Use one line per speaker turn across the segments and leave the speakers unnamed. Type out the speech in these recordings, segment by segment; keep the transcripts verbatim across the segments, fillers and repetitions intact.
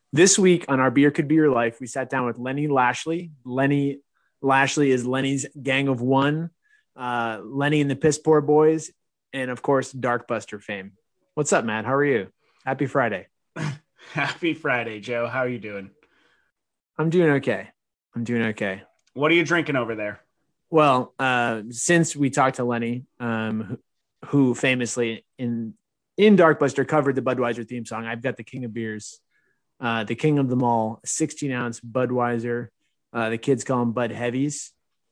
This week on Our Beer Could Be Your Life, we sat down with Lenny Lashley. Lenny Lashley is Lenny's Gang of One, uh, Lenny and the Piss Poor Boys, and of course, Darkbuster fame. What's up, Matt? How are you? Happy Friday.
Happy Friday, Joe. How are you doing?
I'm doing okay. I'm doing okay.
What are you drinking over there?
Well, uh, since we talked to Lenny, um, who, who famously in in Darkbuster covered the Budweiser theme song, I've got the King of Beers. Uh, the king of them all, sixteen ounce Budweiser. Uh, the kids call them Bud Heavies.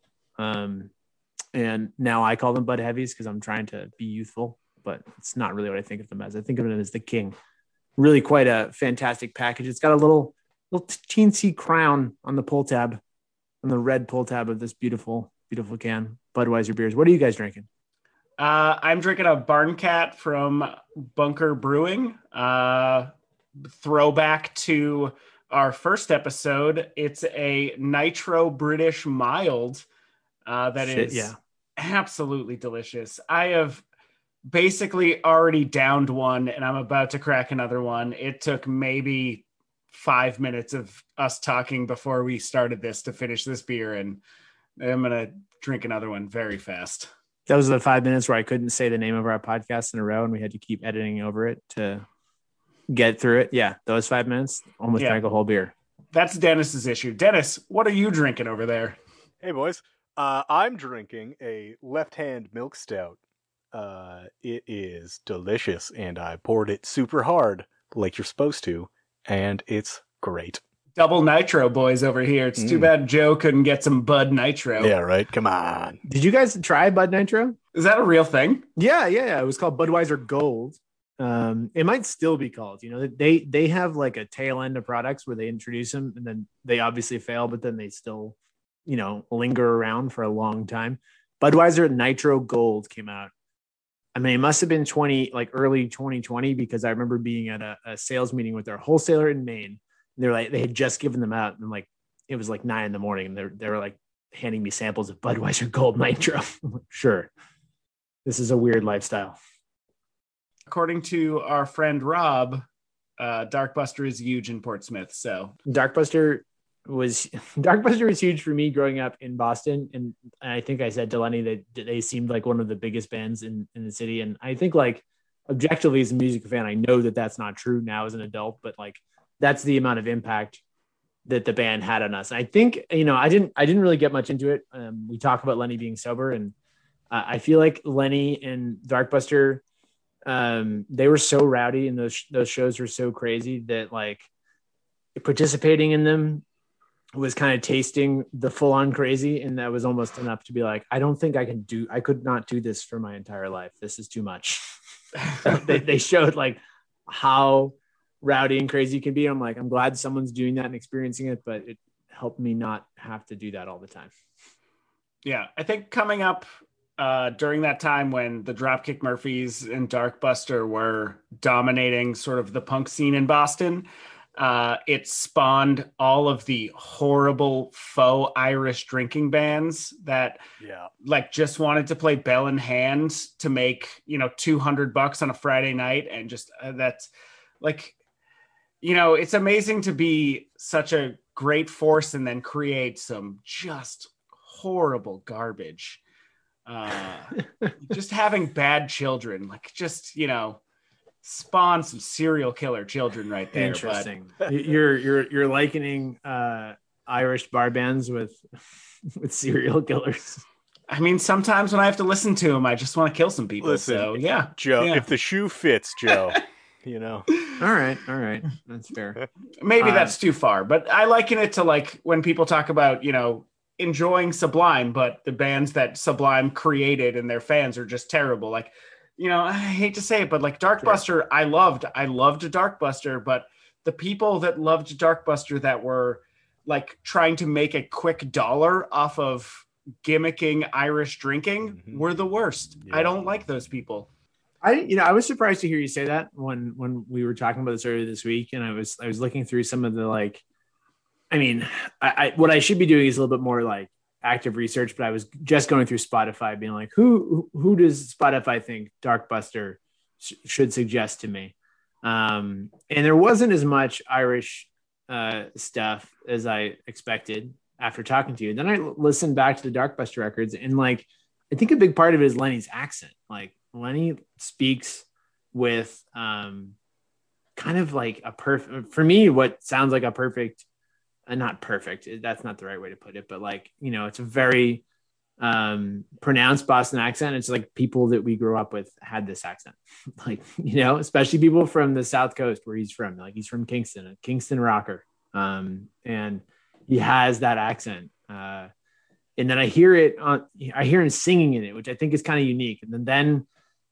Um, and now I call them Bud Heavies because I'm trying to be youthful, but it's not really what I think of them as. I think of them as the king. Really quite a fantastic package. It's got a little, little teensy crown on the pull tab, on the red pull tab of this beautiful, beautiful can. Budweiser beers. What are you guys drinking?
Uh, I'm drinking a Barn Cat from Bunker Brewing. Uh, throwback to our first episode. It's a Nitro British mild uh, that Shit, is
yeah.
absolutely delicious. I have basically already downed one and I'm about to crack another one. It took maybe five minutes of us talking before we started this to finish this beer, and I'm going to drink another one very fast.
That was the five minutes where I couldn't say the name of our podcast in a row and we had to keep editing over it to get through it. Yeah, those five minutes almost yeah. drank a whole beer.
That's Dennis's issue. Dennis, what are you drinking over there?
Hey boys, uh, I'm drinking a left-hand milk stout. Uh, it is delicious, and I poured it super hard, like you're supposed to, and it's great.
Double nitro boys over here. It's mm. too bad Joe couldn't get some Bud Nitro.
Yeah, right. Come on.
Did you guys try Bud Nitro?
Is that a real thing?
Yeah, yeah, yeah. It was called Budweiser Gold. Um, it might still be called, you know, they, they have like a tail end of products where they introduce them and then they obviously fail, but then they still, you know, linger around for a long time. Budweiser Nitro Gold came out. I mean, it must've been twenty, like early twenty twenty, because I remember being at a, a sales meeting with their wholesaler in Maine. They're like, they had just given them out and like, it was like nine in the morning and they're, they were like handing me samples of Budweiser Gold Nitro. I'm like, sure. This is a weird lifestyle.
According to our friend Rob, uh, Darkbuster is huge in Portsmouth. So
Darkbuster was Darkbuster was huge for me growing up in Boston, and I think I said to Lenny that they seemed like one of the biggest bands in, in the city. And I think, like, objectively as a music fan, I know that that's not true now as an adult, but like that's the amount of impact that the band had on us. And I think, you know, I didn't I didn't really get much into it. Um, we talk about Lenny being sober, and uh, I feel like Lenny and Darkbuster. Um, they were so rowdy and those, those shows were so crazy that like participating in them was kind of tasting the full on crazy. And that was almost enough to be like, I don't think I can do, I could not do this for my entire life. This is too much. they, they showed like how rowdy and crazy you can be. I'm like, I'm glad someone's doing that and experiencing it, but it helped me not have to do that all the time.
Yeah. I think coming up, Uh, during that time when the Dropkick Murphys and Darkbuster were dominating sort of the punk scene in Boston, uh, it spawned all of the horrible faux Irish drinking bands that
yeah.
like just wanted to play Bell in Hand to make, you know, two hundred bucks on a Friday night. And just uh, that's like, you know, it's amazing to be such a great force and then create some just horrible garbage. Uh, just having bad children, like just, you know, spawn some serial killer children right there.
Interesting. But... you're, you're, you're likening uh, Irish bar bands with, with serial killers.
I mean, sometimes when I have to listen to them, I just want to kill some people.
Listen,
so yeah,
Joe,
yeah.
if the shoe fits, Joe, you know,
all right. All right. That's fair.
Maybe
uh,
that's too far, but I liken it to like when people talk about, you know, enjoying Sublime, but the bands that Sublime created and their fans are just terrible. Like, you know, I hate to say it, but like Darkbuster, sure. I loved, I loved Darkbuster, but the people that loved Darkbuster that were like trying to make a quick dollar off of gimmicking Irish drinking mm-hmm. were the worst. Yeah. I don't like those people.
I, you know, I was surprised to hear you say that when, when we were talking about this earlier this week. And I was, I was looking through some of the, like, I mean, I, I, what I should be doing is a little bit more like active research, but I was just going through Spotify being like, who, who does Spotify think Darkbuster sh- should suggest to me? Um, and there wasn't as much Irish uh, stuff as I expected after talking to you. And then I listened back to the Darkbuster records, and like, I think a big part of it is Lenny's accent. Like Lenny speaks with um, kind of like a perfect, for me, what sounds like a perfect, uh, not perfect. That's not the right way to put it, but like, you know, it's a very um, pronounced Boston accent. It's like people that we grew up with had this accent, like, you know, especially people from the South Coast where he's from, like he's from Kingston, a Kingston rocker. Um, and he has that accent. Uh, and then I hear it on, I hear him singing in it, which I think is kind of unique. And then, then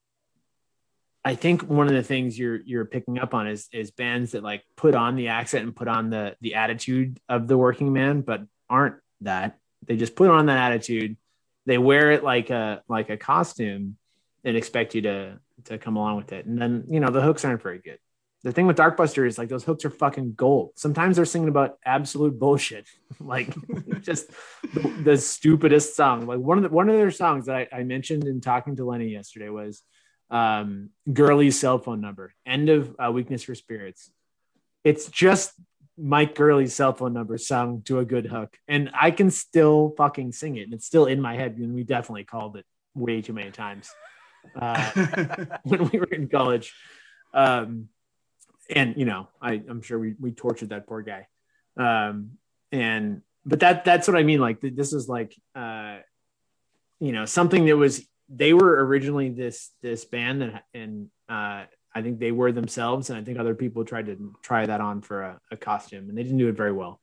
I think one of the things you're, you're picking up on is, is bands that like put on the accent and put on the, the attitude of the working man, but aren't that. They just put on that attitude. They wear it like a, like a costume and expect you to, to come along with it. And then, you know, the hooks aren't very good. The thing with Darkbuster is like those hooks are fucking gold. Sometimes they're singing about absolute bullshit, like just the, the stupidest song. Like one of the, one of their songs that I, I mentioned in talking to Lenny yesterday was um, Gurley's cell phone number, end of uh, Weakness for Spirits. It's just Mike Gurley's cell phone number sung to a good hook. And I can still fucking sing it. And it's still in my head. And we definitely called it way too many times uh, when we were in college. Um, And, you know, I, I'm sure we, we tortured that poor guy. Um, and, but that, that's what I mean. Like this is like, uh, you know, something that was, they were originally this, this band and, and uh, I think they were themselves. And I think other people tried to try that on for a, a costume and they didn't do it very well.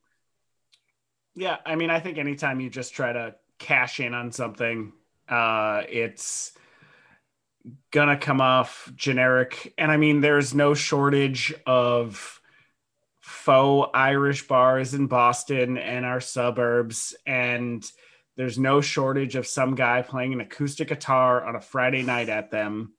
Yeah. I mean, I think anytime you just try to cash in on something, uh, it's gonna come off generic. And I mean, there's no shortage of faux Irish bars in Boston and our suburbs, and there's no shortage of some guy playing an acoustic guitar on a Friday night at them.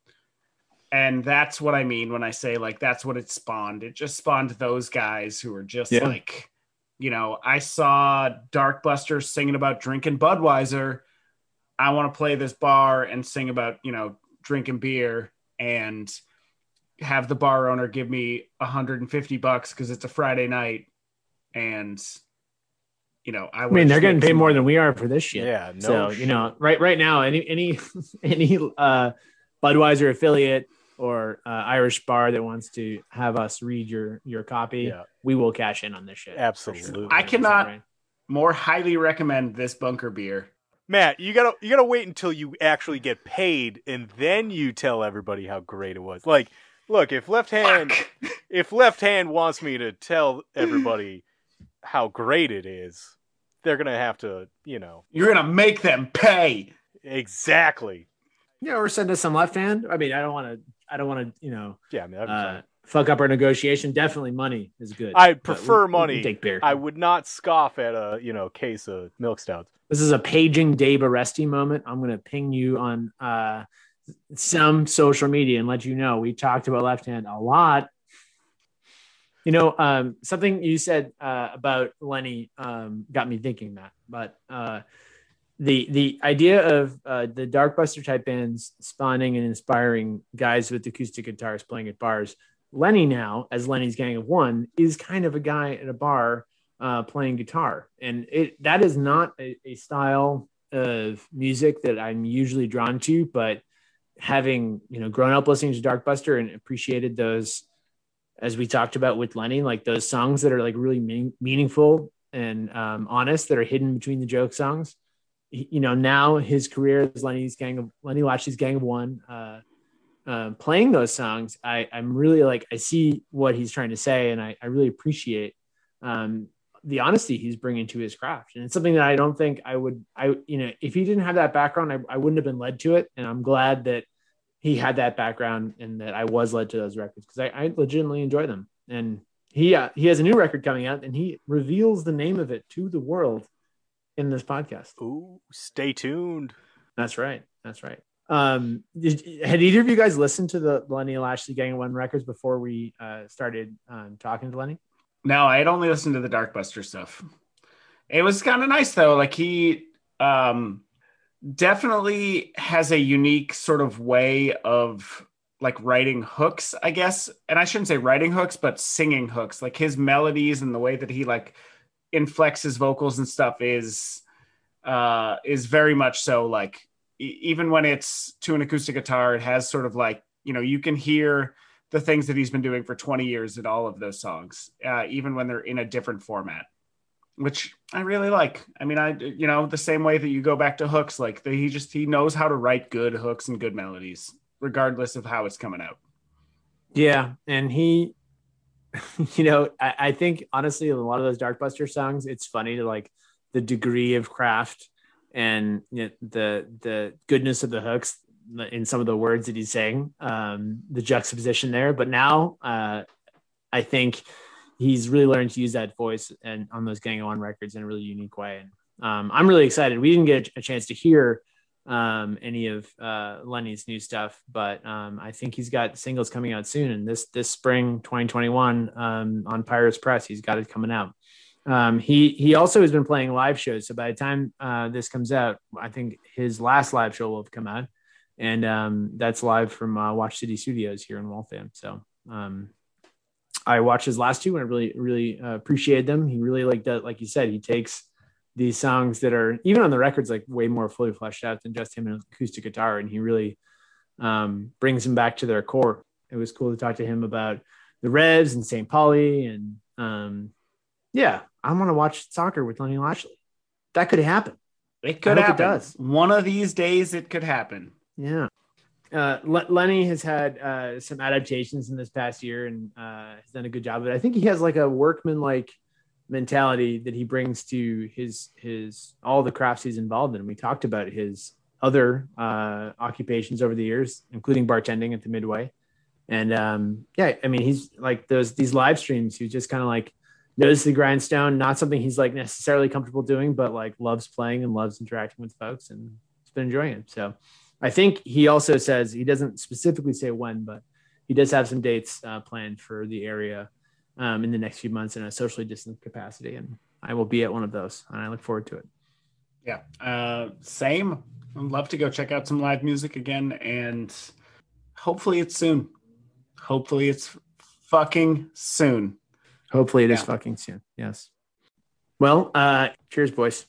And that's what I mean when I say like that's what it spawned. It just spawned those guys who are just yeah. like, you know, I saw Darkbuster singing about drinking Budweiser. I want to play this bar and sing about, you know, drinking beer and have the bar owner give me one hundred fifty bucks because it's a Friday night. And, you know, I,
I mean, they're getting paid more than we are for this shit.
Yeah. No
so,
shit.
you know, right, right now, any, any, any uh, Budweiser affiliate or uh, Irish bar that wants to have us read your, your copy, yeah. we will cash in on this shit.
Absolutely.
Sure. I cannot right? more highly recommend this bunker beer.
Matt, you gotta you gotta wait until you actually get paid, and then you tell everybody how great it was. Like, look, if Left Hand, Fuck. if Left Hand wants me to tell everybody how great it is, they're gonna have to, you know,
you're gonna make them pay.
Exactly.
Yeah, or send us some Left Hand. I mean, I don't want to. I don't want to. You know.
Yeah, I mean,
uh, fuck up our negotiation. Definitely, money is good.
I prefer we, money.
We take beer.
I would not scoff at a you know case of milk stouts.
This is a paging Dave Aresti moment. I'm going to ping you on uh, some social media and let you know we talked about Left Hand a lot. You know, um, something you said uh, about Lenny um, got me thinking, Matt. But uh, the the idea of uh, the Darkbuster type bands spawning and inspiring guys with acoustic guitars playing at bars. Lenny now, as Lenny's Gang of One, is kind of a guy at a bar Uh, playing guitar, and it that is not a, a style of music that I'm usually drawn to, but having you know grown up listening to Darkbuster and appreciated those, as we talked about with Lenny, like those songs that are like really mean, meaningful and um, honest, that are hidden between the joke songs. He, you know, now his career as Lenny's Gang of Lenny Lashley's Gang of One, uh, uh, playing those songs, I, I'm really like I see what he's trying to say, and I, I really appreciate. Um, the honesty he's bringing to his craft. And it's something that I don't think I would, I, you know, if he didn't have that background, I, I wouldn't have been led to it. And I'm glad that he had that background and that I was led to those records because I, I legitimately enjoy them. And he, uh, he has a new record coming out and he reveals the name of it to the world in this podcast.
Ooh, stay tuned.
That's right. That's right. Um, did, had either of you guys listened to the Lenny Lashley Gang of One records before we uh, started um, talking to Lenny?
No, I had only listened to the Darkbuster stuff. It was kind of nice though. Like he um, definitely has a unique sort of way of like writing hooks, I guess. And I shouldn't say writing hooks, but singing hooks. Like his melodies and the way that he like inflects his vocals and stuff is uh, is very much so like e- even when it's to an acoustic guitar, it has sort of like, you know, you can hear the things that he's been doing for twenty years in all of those songs, uh, even when they're in a different format, which I really like. I mean, I, you know, the same way that you go back to hooks, like the, he just, he knows how to write good hooks and good melodies, regardless of how it's coming out.
Yeah. And he, you know, I, I think honestly, a lot of those Darkbuster songs, it's funny to like the degree of craft and you know, the, the goodness of the hooks in some of the words that he's saying, um, the juxtaposition there. But now uh, I think he's really learned to use that voice and on those Gang On records in a really unique way. And um, I'm really excited. We didn't get a chance to hear um, any of uh, Lenny's new stuff, but um, I think he's got singles coming out soon. And this, this spring, twenty twenty-one um, on Pirates Press, he's got it coming out. Um, he, he also has been playing live shows. So by the time uh, this comes out, I think his last live show will have come out. And um, that's live from uh, Watch City Studios here in Waltham. So um, I watched his last two and I really, really uh, appreciated them. He really like that. Like you said, he takes these songs that are even on the records, like way more fully fleshed out than just him and acoustic guitar. And he really um, brings them back to their core. It was cool to talk to him about the Revs and Saint Pauli. And um, yeah, I want to watch soccer with Lenny Lashley. That could happen.
It could happen.
It does.
One of these days it could happen.
Yeah. Uh, L- Lenny has had uh, some adaptations in this past year and uh, has done a good job of it. I think he has like a workman-like mentality that he brings to his, his, all the crafts he's involved in. We talked about his other uh, occupations over the years, including bartending at the Midway. And um, yeah, I mean, he's like those, these live streams, he just kind of like knows the grindstone, not something he's like necessarily comfortable doing, but like loves playing and loves interacting with folks and has been enjoying it. So I think he also says, he doesn't specifically say when, but he does have some dates uh, planned for the area um, in the next few months in a socially distant capacity. And I will be at one of those and I look forward to it.
Yeah. Uh, same. I'd love to go check out some live music again. And hopefully it's soon. Hopefully it's fucking soon.
Hopefully it
yeah.
is fucking soon. Yes. Well, uh, cheers, boys.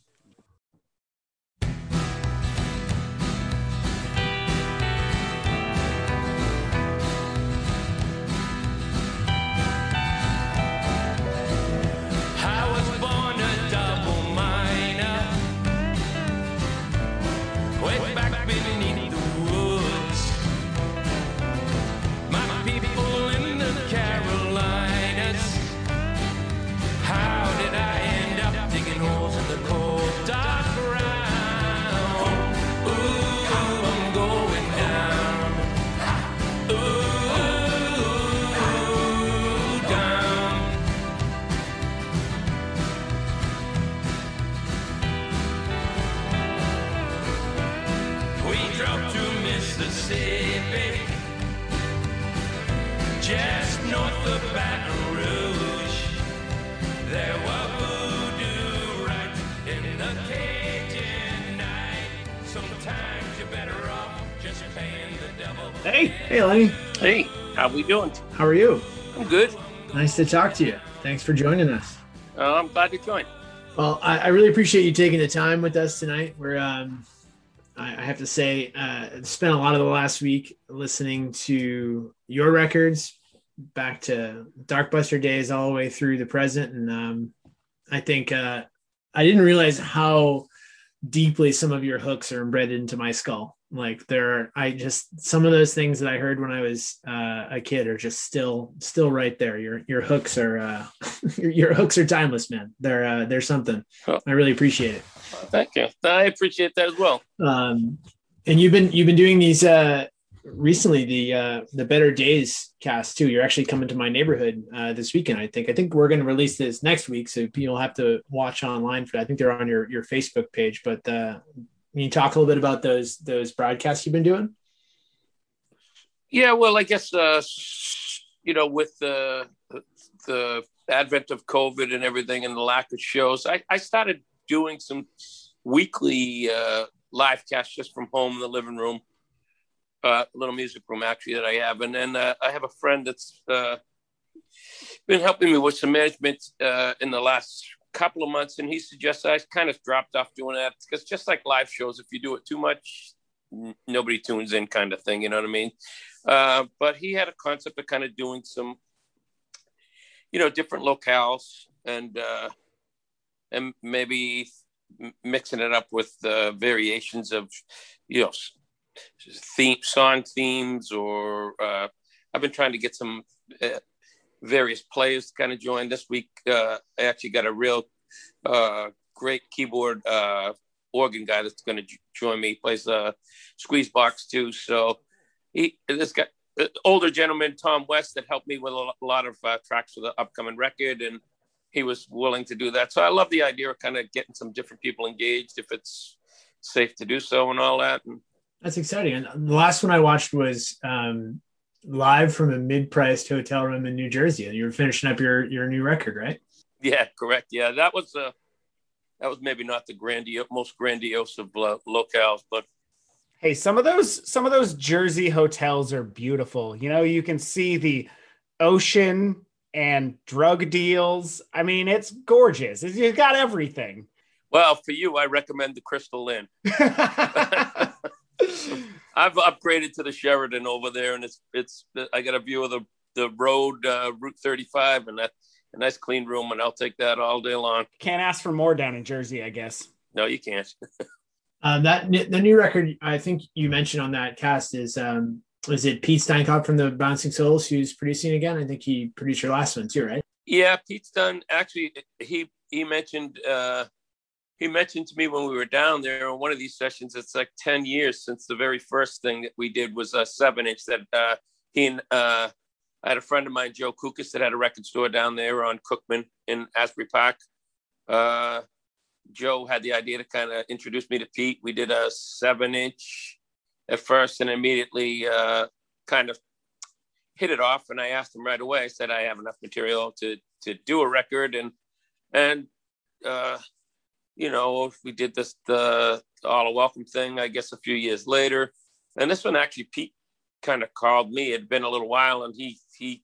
Just north of Baton Rouge, there were voodoo rites in the Cajun night. Sometimes you're better off just paying the devil.
Hey, hey, Lenny.
Hey, how we doing?
How are you?
I'm good.
Nice to talk to you. Thanks for joining us.
Uh, I'm glad to join.
Well, I, I really appreciate you taking the time with us tonight. We're, um, I, I have to say, uh, spent a lot of the last week listening to your records, back to Darkbuster days all the way through the present. And um, I think uh, I didn't realize how deeply some of your hooks are embedded into my skull. Like there are, I just, some of those things that I heard when I was uh, a kid are just still, still right there. Your, your hooks are, uh, your, your hooks are timeless, man. They're, uh, they're something.
Oh.
I really appreciate it.
Thank you. I appreciate that as well.
Um, and you've been, you've been doing these, uh, recently the uh the Better Days cast too. You're actually coming to my neighborhood uh this weekend. I think I think we're going to release this next week, so you'll have to watch online for that. I think they're on your your Facebook page. But uh can you talk a little bit about those those broadcasts you've been doing?
Yeah, well, I guess uh you know, with the the advent of COVID and everything and the lack of shows, I, I started doing some weekly uh live casts just from home in the living room. uh, little music room actually that I have, and then uh, I have a friend that's uh, been helping me with some management uh, in the last couple of months, and he suggests I kind of dropped off doing that because just like live shows, if you do it too much, n- nobody tunes in, kind of thing. You know what I mean? Uh, but he had a concept of kind of doing some, you know, different locales and uh, and maybe mixing it up with uh, variations of, you know, theme song themes, or uh, I've been trying to get some uh, various players to kind of join. This week, uh, I actually got a real uh, great keyboard uh, organ guy that's going to j- join me. He plays uh, squeeze box too. So he, this guy, uh, older gentleman, Tom West, that helped me with a lot of uh, tracks for the upcoming record, and he was willing to do that. So I love the idea of kind of getting some different people engaged if it's safe to do so and all that. And
That's exciting. And the last one I watched was um, live from a mid-priced hotel room in New Jersey. And you were finishing up your, your new record, right?
yeah, correct. Yeah, that was uh, that was maybe not the grandiose, most grandiose of uh, locales, but
Hey, some of those some of those Jersey hotels are beautiful. You know, you can see the ocean and drug deals. I mean, it's gorgeous. It's, you've got everything.
well, for you, I recommend the Crystal Inn. I've upgraded to the Sheraton over there, and it's it's. I got a view of the the road, uh, Route thirty-five, and that a nice clean room, and I'll take that all day long.
Can't ask for more down in Jersey, I guess.
No, you can't.
Um, that the new record I think you mentioned on that cast is um, is it Pete Steinkopf from the Bouncing Souls who's producing again? I think he produced your last one too, right?
Yeah, Pete's done. Actually, he he mentioned uh, he mentioned to me when we were down there on one of these sessions. It's like ten years since the very first thing that we did was a seven inch that uh, he and uh, I had a friend of mine, Joe Kukas, that had a record store down there on Cookman in Asbury Park. Uh, Joe had the idea to kind of introduce me to Pete. We did a seven inch at first and immediately uh, kind of hit it off. And I asked him right away, I said, I have enough material to, to do a record. And, and, uh, you know, we did this, the All a Welcome thing, I guess a few years later. And this one actually, Pete kind of called me. It had been a little while, and he, he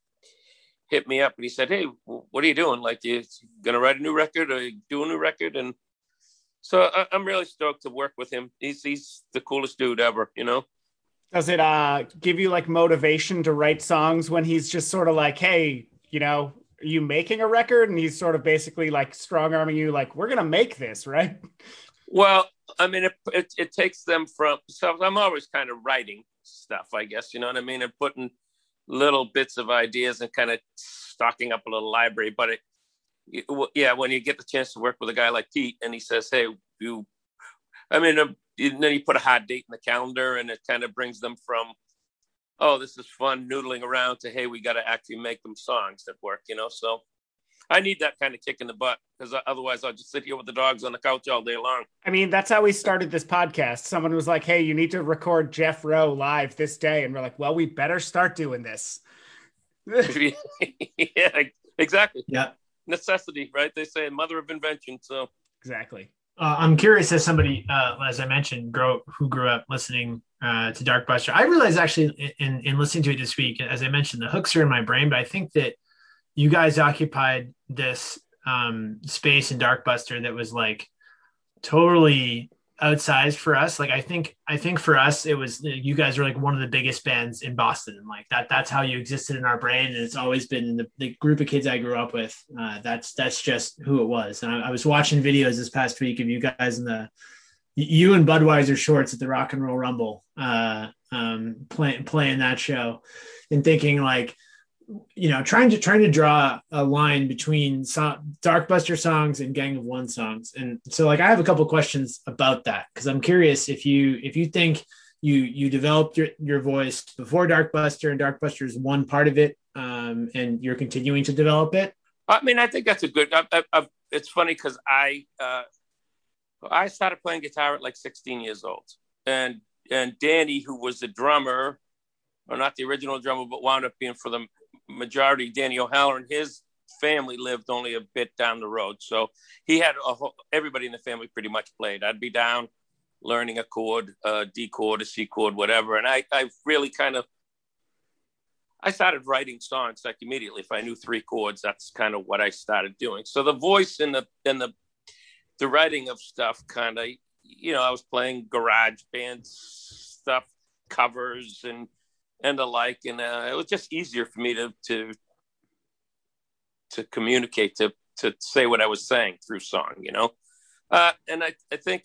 hit me up and he said, hey, what are you doing? Like, you going to write a new record, or you do a new record? And so I, I'm really stoked to work with him. He's he's the coolest dude ever, you know?
Does it uh, give you like motivation to write songs when he's just sort of like, hey, you know, are you making a record? And he's sort of basically like strong arming you, like, we're going to make this, right?
Well, I mean, it, it it takes them from, so I'm always kind of writing stuff, I guess, you know what I mean? And putting little bits of ideas and kind of stocking up a little library. But it, yeah, when you get the chance to work with a guy like Pete and he says, hey, you, I mean, um, and then you put a hot date in the calendar, and it kind of brings them from, oh, this is fun noodling around, to, hey, we got to actually make them songs that work, you know? So I need that kind of kick in the butt, because otherwise I'll just sit here with the dogs on the couch all day long.
I mean, that's how we started this podcast. Someone was like, hey, you need to record Jeff Rowe live this day. And we're like, well, we better start doing this.
Yeah, exactly.
Yeah.
Necessity, right? They say mother of invention. So
Exactly.
Uh, I'm curious, as somebody, uh, as I mentioned, grow, who grew up listening uh, to Dark Buster. I realized actually in, in listening to it this week, as I mentioned, the hooks are in my brain, but I think that you guys occupied this um, space in Dark Buster that was like totally outsized for us. Like, I think, I think for us, it was, you guys were like one of the biggest bands in Boston. And like that, that's how you existed in our brain. And it's always been in the, the group of kids I grew up with. Uh, that's, that's just who it was. And I, I was watching videos this past week of you guys in the, you and Budweiser shorts at the Rock and Roll Rumble, uh, um, playing, playing that show, and thinking like, you know, trying to trying to draw a line between so- Dark Buster songs and Gang of One songs. And so like I have a couple questions about that, because I'm curious if you if you think you you developed your, your voice before Dark Buster, and Dark Buster is one part of it, um, and you're continuing to develop it.
I mean, I think that's a good. I, I, I, it's funny because I uh, I started playing guitar at like sixteen years old, and and Danny, who was the drummer, or not the original drummer, but wound up being for the majority, Danny O'Halloran, his family lived only a bit down the road, so he had a whole, everybody in the family pretty much played. I'd be down learning a chord, a D chord, a C chord, whatever. And I, I really kind of, I started writing songs like immediately. If I knew three chords, that's kind of what I started doing. So the voice and the and the the writing of stuff kind of, you know, I was playing garage band stuff, covers and and the like, and uh, it was just easier for me to to to communicate, to to say what I was saying through song, you know. Uh, and I I think,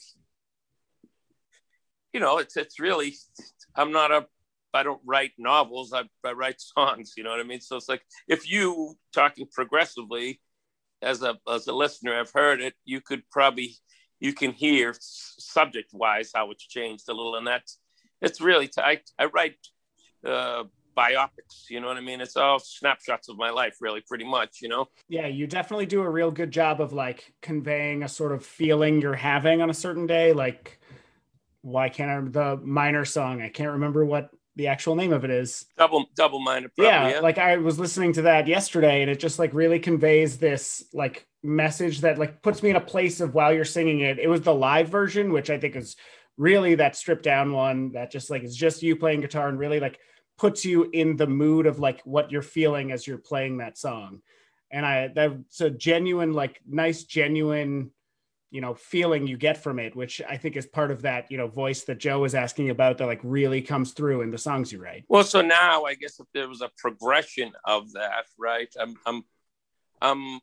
you know, it's it's really, I'm not a I don't write novels. I, I write songs. You know what I mean? So it's like, if you talking progressively as a as a listener, I've heard it. You could probably you can hear subject wise how it's changed a little, and that's it's really t- I I write uh, biopics. You know what I mean? It's all snapshots of my life, really, pretty much. You know?
Yeah, you definitely do a real good job of like conveying a sort of feeling you're having on a certain day. Like, why can't I remember the Minor song? I can't remember what the actual name of it is.
Double double minded. Yeah,
yeah, like I was listening to that yesterday, and it just like really conveys this like message that like puts me in a place of while you're singing it. It was the live version, which I think is really that stripped down one that just like is just you playing guitar and really like puts you in the mood of like what you're feeling as you're playing that song. And I that's a genuine, like nice, genuine, you know, feeling you get from it, which I think is part of that, you know, voice that Joe was asking about that like really comes through in the songs you write.
Well, so now I guess if there was a progression of that, right? I'm, I'm, I'm,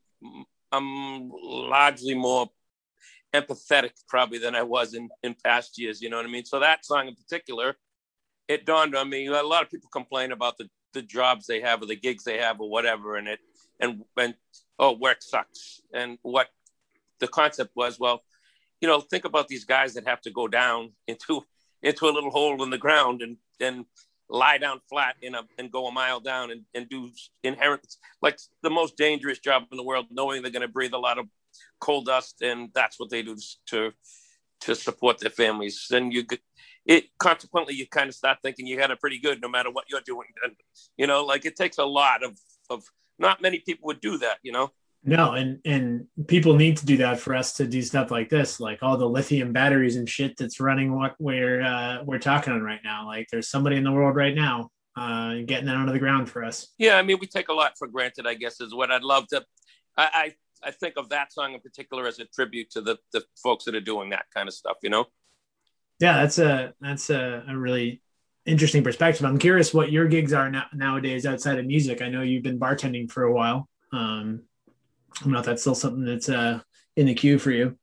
I'm largely more empathetic probably than I was in, in past years. You know what I mean? So that song in particular, it dawned on me. A lot of people complain about the, the jobs they have or the gigs they have or whatever. And it, and, and, oh, work sucks. And what, the concept was, well, you know, think about these guys that have to go down into into a little hole in the ground and then lie down flat in a and go a mile down and, and do inherent, like the most dangerous job in the world, knowing they're going to breathe a lot of coal dust, and that's what they do to to support their families. Then you it consequently you kind of start thinking you got it pretty good no matter what you're doing. And, you know, like it takes a lot of of not many people would do that, you know.
No, and and people need to do that for us to do stuff like this, like all the lithium batteries and shit that's running what we're uh, we're talking on right now. Like there's somebody in the world right now uh, getting that out of the ground for us.
Yeah, I mean, we take a lot for granted, I guess, is what I'd love to. I I, I think of that song in particular as a tribute to the the folks that are doing that kind of stuff, you know.
Yeah, that's a that's a, a really interesting perspective. I'm curious what your gigs are now, nowadays outside of music. I know you've been bartending for a while. Um, I don't know if that's still something that's uh, in the queue for you.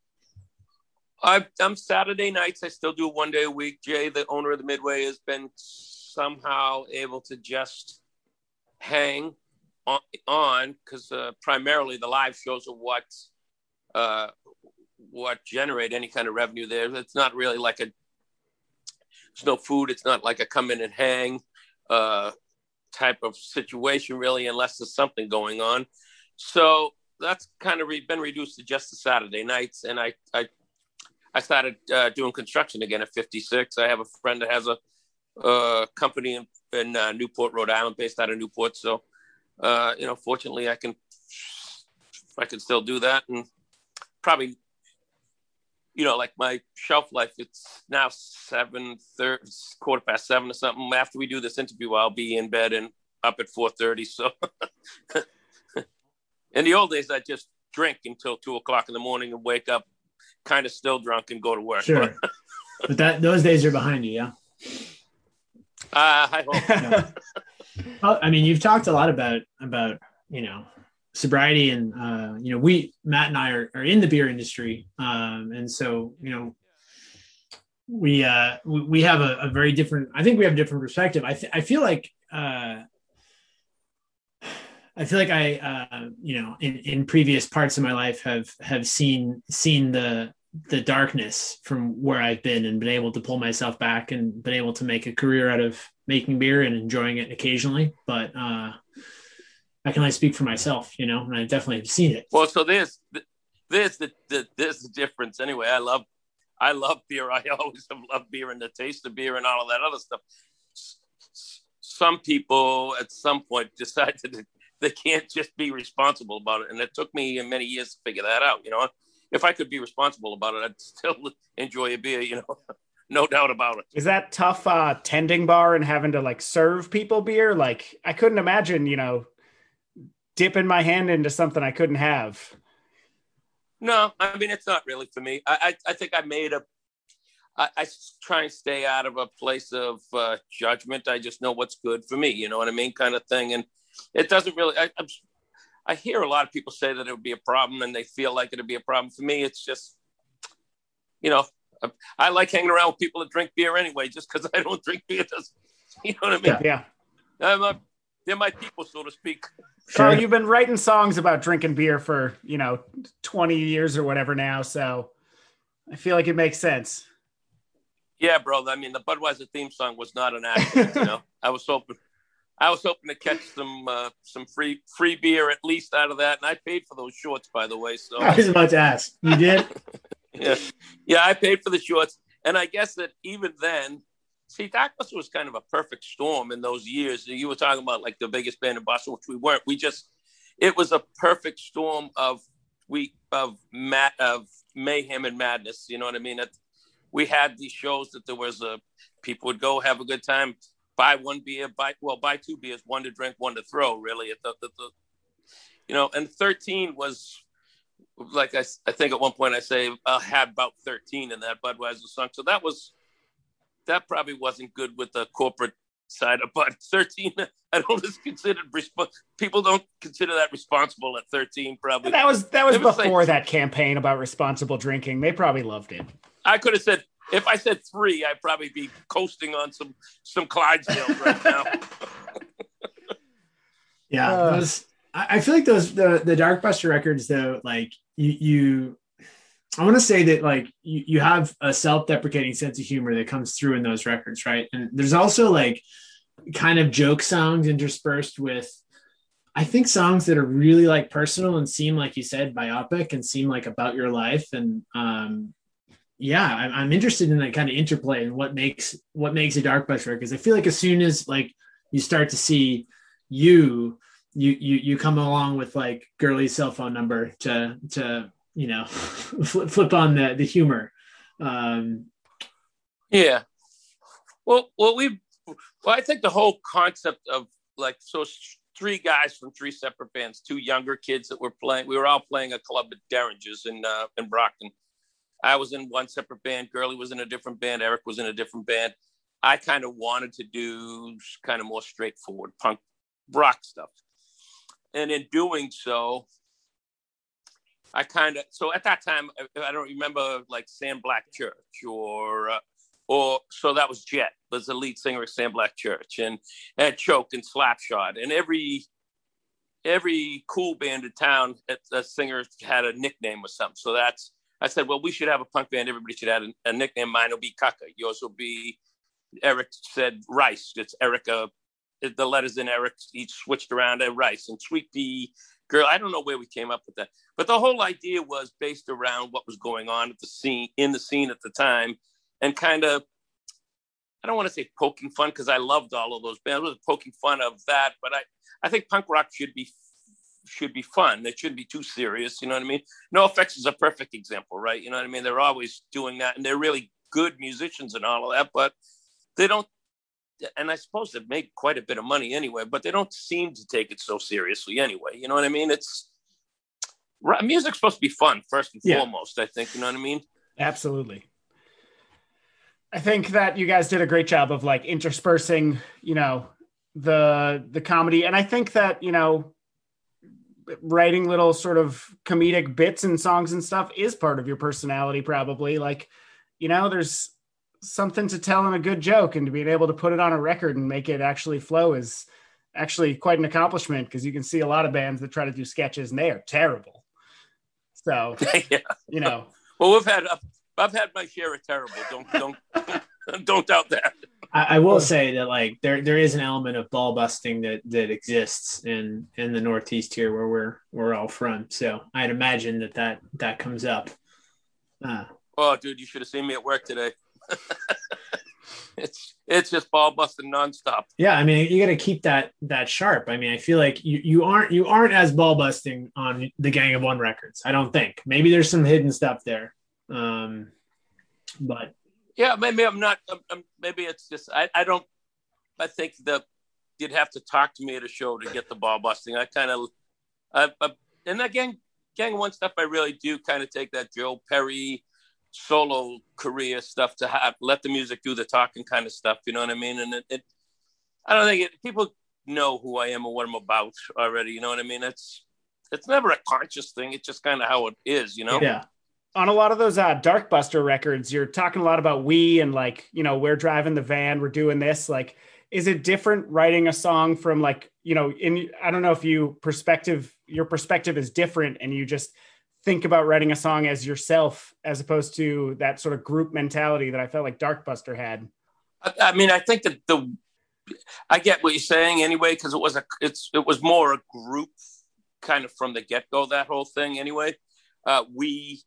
I, I'm Saturday nights. I still do one day a week. Jay, the owner of the Midway, has been somehow able to just hang on because uh, primarily the live shows are what uh, what generate any kind of revenue there. It's not really like a there's no food. It's not like a come in and hang uh, type of situation really, unless there's something going on. So that's kind of re- been reduced to just the Saturday nights. And I, I, I started uh, doing construction again at fifty-six. I have a friend that has a uh, company in, in uh, Newport, Rhode Island, based out of Newport. So, uh, you know, fortunately I can, I can still do that. And probably, you know, like my shelf life, it's now seven thirty, quarter past seven or something. After we do this interview, I'll be in bed and up at four thirty. So in the old days, I just drink until two o'clock in the morning and wake up kind of still drunk and go to work.
Sure. But that those days are behind you, yeah?
Uh, I hope.
Yeah. Well, I mean, you've talked a lot about, about you know, sobriety and, uh, you know, we, Matt and I are, are in the beer industry. Um, and so, you know, we, uh, we, we have a, a very different, I think we have a different perspective. I th- I feel like, uh, I feel like I, uh, you know, in, in previous parts of my life have, have seen, seen the, the darkness from where I've been and been able to pull myself back and been able to make a career out of making beer and enjoying it occasionally. But, uh, I can only speak for myself, you know, and I definitely have seen it.
Well, so there's, there's the, the, there's the difference anyway. I love, I love beer. I always have loved beer and the taste of beer and all of that other stuff. Some people at some point decided to they can't just be responsible about it. And it took me many years to figure that out, you know? if I could be responsible about it, I'd still enjoy a beer, you know, no doubt about it.
Is that tough uh, tending bar and having to like serve people beer? Like I couldn't imagine, you know, dipping my hand into something I couldn't have.
No, I mean, it's not really for me. I, I, I think I made a, I, I try and stay out of a place of uh, judgment. I just know what's good for me, you know what I mean? Kind of thing. And it doesn't really, I, I'm, I hear a lot of people say that it would be a problem and they feel like it would be a problem. For me, it's just, you know, I, I like hanging around with people that drink beer anyway, just because I don't drink beer. Doesn't, you know what I mean?
Yeah.
I'm a, they're my people, so to speak.
Sure. You've been writing songs about drinking beer for, you know, twenty years or whatever now. So I feel like it makes sense.
Yeah, bro. I mean, the Budweiser theme song was not an accident, you know. I was hoping I was hoping to catch some uh, some free free beer at least out of that. And I paid for those shorts, by the way. So
I was about to ask. You did?
yeah. Yeah, I paid for the shorts. And I guess that even then, see, Darkbuster was kind of a perfect storm in those years. You were talking about like the biggest band in Boston, which we weren't. We just, it was a perfect storm of we of mat of mayhem and madness. You know what I mean? That we had these shows that there was a people would go have a good time, buy one beer, buy well buy two beers, one to drink, one to throw. Really, at the, the, the you know, and thirteen was like I, I think at one point I say I had about thirteen in that Budweiser song. So that was. That probably wasn't good with the corporate side of Bud. thirteen, I don't it's considered resp- people don't consider that responsible at thirteen. Probably
that was that was
was
before
like,
that campaign about responsible drinking. They probably loved it.
I could have said if I said three, I'd probably be coasting on some some Clydesdales right now.
Yeah,
Uh,
those. I I feel like those the the Darkbuster records though, like you you. I want to say that like you, you have a self-deprecating sense of humor that comes through in those records, right? And there's also like kind of joke songs interspersed with, I think, songs that are really like personal and seem, like you said, biopic and seem like about your life. And um, yeah, I'm, I'm interested in that kind of interplay and what makes what makes a Darkbuster record. Because I feel like as soon as like you start to see you, you you you come along with like Girly's cell phone number to to. you know, flip, flip on the, the humor. Um,
yeah. Well, well, we, well, I think the whole concept of like, so three guys from three separate bands, two younger kids that were playing, we were all playing a club at Derringer's in, uh, in Brockton. I was in one separate band. Girly was in a different band. Eric was in a different band. I kind of wanted to do kind of more straightforward punk rock stuff. And in doing so, I kind of, so at that time, I don't remember like Sam Black Church or, uh, or, so that was Jet, was the lead singer of Sam Black Church, and had Choke and Slapshot. And every, every cool band in town, a singer had a nickname or something. So that's, I said, well, we should have a punk band. Everybody should have a, a nickname. Mine will be Kaka. Yours will be, Eric said Rice. It's Erica. The letters in Eric each switched around at Rice. And Sweet Pea Girl, I don't know where we came up with that, but the whole idea was based around what was going on at the scene, in the scene at the time, and kind of, I don't want to say poking fun because I loved all of those bands. I was poking fun of that, but I, I think punk rock should be should be fun. It shouldn't be too serious. You know what I mean? NoFX is a perfect example, right? You know what I mean? They're always doing that, and they're really good musicians and all of that, but they don't. And I suppose they've made quite a bit of money anyway, but they don't seem to take it so seriously anyway. You know what I mean? It's music's supposed to be fun first and
Yeah.
foremost, I think. You know what I mean?
Absolutely. I think that you guys did a great job of like interspersing, you know, the the comedy. And I think that, you know, writing little sort of comedic bits and songs and stuff is part of your personality, probably. Like, you know, there's something to telling a good joke, and to being able to put it on a record and make it actually flow is actually quite an accomplishment, because you can see a lot of bands that try to do sketches and they are terrible. So,
Yeah.
you know,
Well, we've had I've, I've had my share of terrible. Don't don't don't doubt that.
I, I will say that like there there is an element of ball busting that that exists in in the Northeast here where we're we're all from. So I'd imagine that that that comes up. Uh,
Oh, dude, you should have seen me at work today. it's it's just ball busting nonstop.
Yeah, I mean, you got to keep that that sharp. I mean, I feel like you you aren't you aren't as ball busting on the Gang of One records. I don't think. Maybe there's some hidden stuff there, um, but
yeah, maybe I'm not. I'm, I'm, maybe it's just I, I don't. I think that you'd have to talk to me at a show to get the ball busting. I kind of, I, I, and that gang Gang of One stuff, I really do kind of take that Joe Perry solo career stuff to have let the music do the talking kind of stuff. You know what I mean? And it, it I don't think it, people know who I am or what I'm about already. You know what I mean? It's it's never a conscious thing. It's just kind of how it is. You know?
yeah.
On a lot of those uh, Darkbuster records, you're talking a lot about we and like, you know, we're driving the van, we're doing this. Like, is it different writing a song from like, you know, in, I don't know if you perspective, your perspective is different and you just think about writing a song as yourself, as opposed to that sort of group mentality that I felt like Darkbuster had.
I, I mean, I think that the, I get what you're saying anyway, because it was a, it's, it was more a group kind of from the get-go, that whole thing anyway. Uh, we,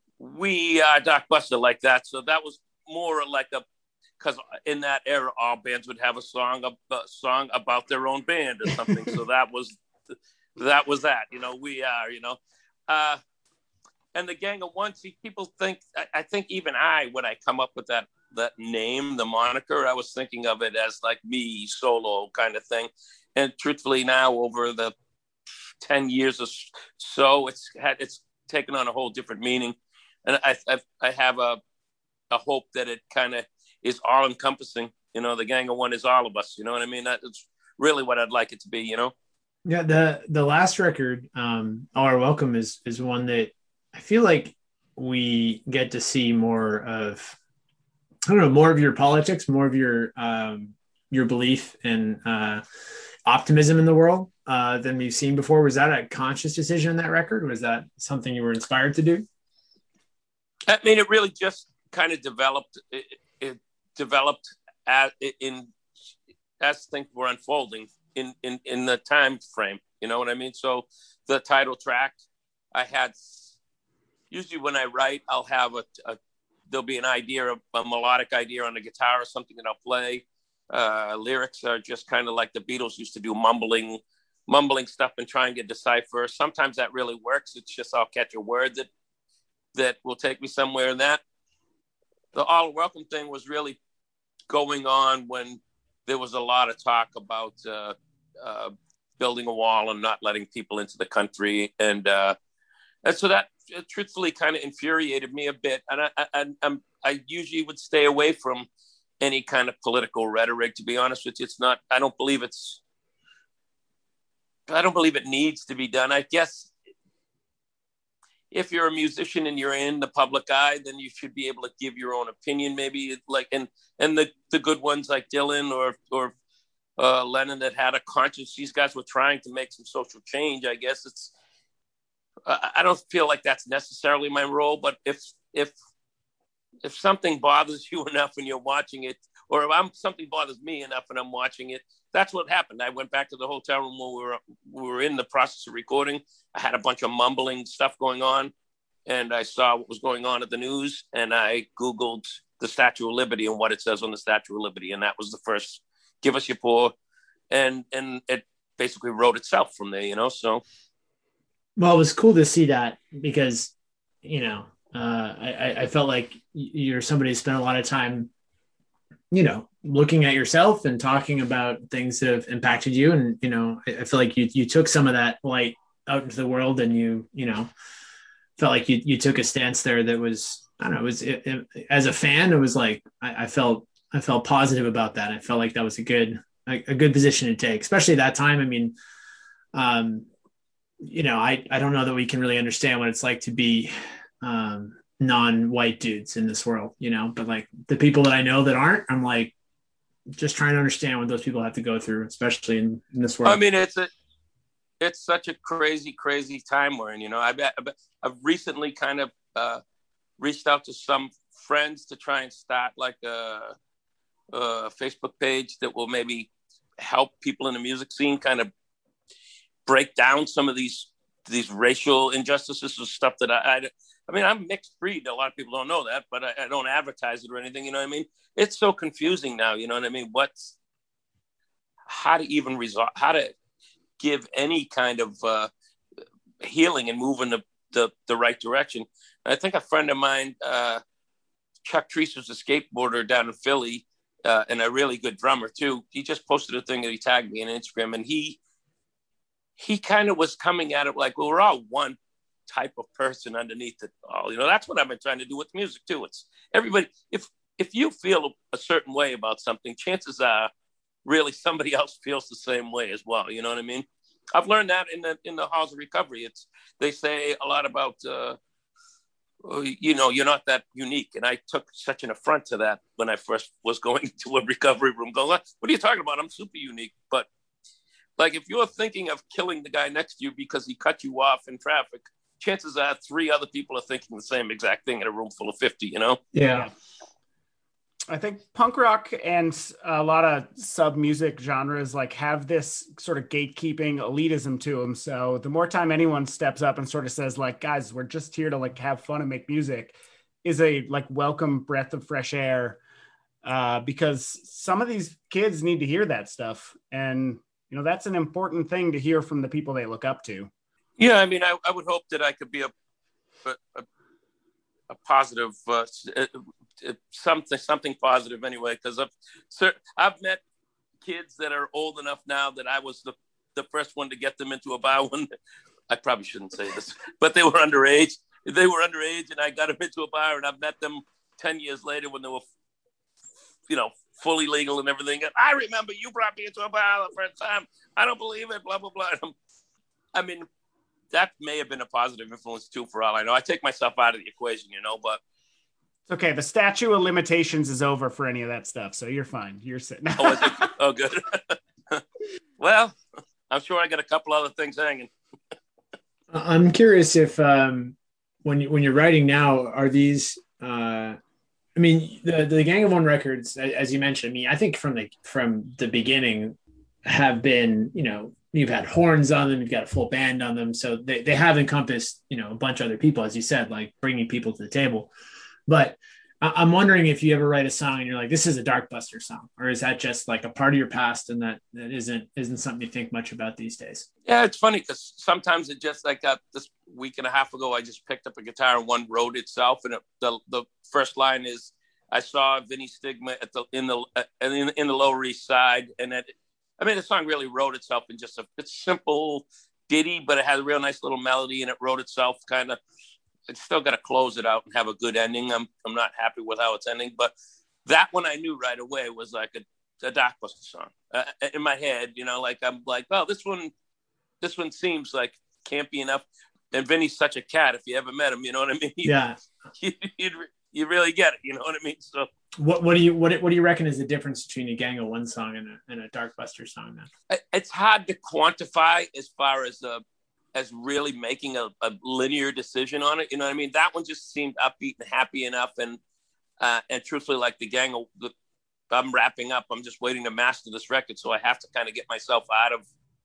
we uh Darkbuster like that, so that was more like a, because in that era all bands would have a song a, a song about their own band or something. So that was that was that, you know. We are, you know, uh and the Gang of One. See, people think I, I think even I, when I come up with that that name, the moniker, I was thinking of it as like me solo kind of thing. And truthfully, now over the ten years or so, it's had it's taken on a whole different meaning. And I, I, I have a, a hope that it kind of is all encompassing. You know, the Gang of One is all of us. You know what I mean? That's really what I'd like it to be. You know?
Yeah. The the last record, um, Our Welcome, is is one that I feel like we get to see more of. I don't know, more of your politics, more of your um, your belief in uh, optimism in the world uh, than we've seen before. Was that a conscious decision in that record? Was that something you were inspired to do?
I mean, it really just kind of developed. It, it developed as in as things were unfolding in, in in the time frame. You know what I mean? So the title track, I had usually when I write, I'll have a, a there'll be an idea, a melodic idea on the guitar or something that I'll play. Uh, lyrics are just kind of like the Beatles used to do, mumbling, mumbling stuff and trying to decipher. Sometimes that really works. It's just I'll catch a word that that will take me somewhere. And that the All Welcome thing was really going on when there was a lot of talk about uh, uh, building a wall and not letting people into the country. And, uh, and so that uh, truthfully kind of infuriated me a bit. And I, I, I'm, I usually would stay away from any kind of political rhetoric, to be honest with you. It's not, I don't believe it's, I don't believe it needs to be done. I guess if you're a musician and you're in the public eye, then you should be able to give your own opinion, maybe like, and, and the, the good ones like Dylan or, or uh, Lennon that had a conscience, these guys were trying to make some social change. I guess it's, uh, I don't feel like that's necessarily my role, but if, if, if something bothers you enough when you're watching it, or if I'm, something bothers me enough and I'm watching it, that's what happened. I went back to the hotel room where we were, we were in the process of recording. I had a bunch of mumbling stuff going on, and I saw what was going on at the news, and I Googled the Statue of Liberty and what it says on the Statue of Liberty, and that was the first, give us your paw, and and it basically wrote itself from there, you know, so.
Well, it was cool to see that because, you know, uh, I, I felt like you're somebody who spent a lot of time, you know, looking at yourself and talking about things that have impacted you. And, you know, I, I feel like you, you took some of that light out into the world and you, you know, felt like you, you took a stance there that was, I don't know, it was, it, it, as a fan, it was like, I, I felt, I felt positive about that. I felt like that was a good, a, a good position to take, especially that time. I mean, um, you know, I, I don't know that we can really understand what it's like to be, um, non-white dudes in this world, you know, but like the people that I know that aren't, I'm like, just trying to understand what those people have to go through, especially in, in this world.
I mean, it's a, it's such a crazy, crazy time we're in, you know. I bet I've recently kind of uh, reached out to some friends to try and start like a, a Facebook page that will maybe help people in the music scene kind of break down some of these these racial injustices or stuff that I, I, I mean, I'm mixed breed. A lot of people don't know that, but I, I don't advertise it or anything. You know what I mean? It's so confusing now. You know what I mean? What's, how to even resolve, how to give any kind of uh, healing and move in the, the, the right direction. And I think a friend of mine, uh, Chuck Treese, was a skateboarder down in Philly, uh, and a really good drummer too. He just posted a thing that he tagged me on Instagram, and he, he kind of was coming at it like, well, we're all one type of person underneath it all. You know, that's what I've been trying to do with music too. It's everybody. If, if you feel a certain way about something, chances are really somebody else feels the same way as well. You know what I mean? I've learned that in the, in the halls of recovery. It's, they say a lot about, uh, you know, you're not that unique. And I took such an affront to that when I first was going to a recovery room going, what are you talking about? I'm super unique. But like, if you're thinking of killing the guy next to you because he cut you off in traffic, chances are three other people are thinking the same exact thing in a room full of fifty, you know?
Yeah.
I think punk rock and a lot of sub music genres like have this sort of gatekeeping elitism to them. So the more time anyone steps up and sort of says like, guys, we're just here to like have fun and make music, is a like welcome breath of fresh air. Uh, because some of these kids need to hear that stuff. And, you know, that's an important thing to hear from the people they look up to.
Yeah. I mean, I, I would hope that I could be a, a, a positive, uh, something something positive anyway, because I've sir, I've met kids that are old enough now that I was the, the first one to get them into a bar when I probably shouldn't say this, but they were underage. They were underage, and I got them into a bar, and I've met them ten years later when they were, you know, fully legal and everything. And I remember you brought me into a bar the first time. I don't believe it. Blah blah blah. I mean, that may have been a positive influence too, for all I know. I take myself out of the equation, you know, but.
It's okay. The statute of limitations is over for any of that stuff, so you're fine. You're sitting.
Oh, is it? Oh, good. Well, I'm sure I got a couple other things hanging.
I'm curious if um, when you, when you're writing now, are these? Uh, I mean, the the Gang of One records, as you mentioned. I mean, I think from the from the beginning have been, you know, you've had horns on them, you've got a full band on them, so they they have encompassed, you know, a bunch of other people, as you said, like bringing people to the table. But I'm wondering if you ever write a song and you're like, this is a Darkbuster song, or is that just like a part of your past and that, that isn't isn't something you think much about these days?
Yeah, it's funny because sometimes it just like uh, this week and a half ago, I just picked up a guitar and one wrote itself. And it, the the first line is, I saw Vinny Stigma at the in the uh, in, in the Lower East Side, and it, I mean, the song really wrote itself in just a it's simple ditty, but it has a real nice little melody, and it wrote itself kind of. It's still got to close it out and have a good ending. I'm I'm not happy with how it's ending, but that one I knew right away was like a, a Darkbuster song uh, in my head. You know, like I'm like, oh, this one, this one seems like campy enough. And Vinny's such a cat. If you ever met him, you know what I mean.
Yeah,
you, you, you really get it. You know what I mean. So
what what do you what what do you reckon is the difference between a Gang of One song and a and a Darkbuster song then?
It's hard to quantify as far as a. as really making a, a linear decision on it. You know what I mean? That one just seemed upbeat and happy enough. And, uh, and truthfully, like the gang, the, I'm wrapping up, I'm just waiting to master this record. So I have to kind of get myself out of,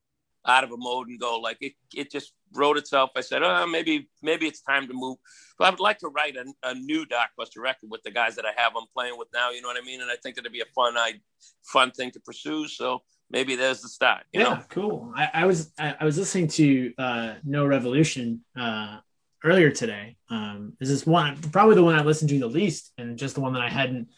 out of a mode and go like, it, it just wrote itself. I said, oh, maybe, maybe it's time to move. But I would like to write a, a new Darkbuster record with the guys that I have I'm playing with now. You know what I mean? And I think it'd be a fun, I, fun thing to pursue. So maybe there's the start. You
yeah,
know?
Cool. I, I was I, I was listening to uh, No Revolution uh, earlier today. Um, this is one probably the one I listened to the least, and just the one that I hadn't.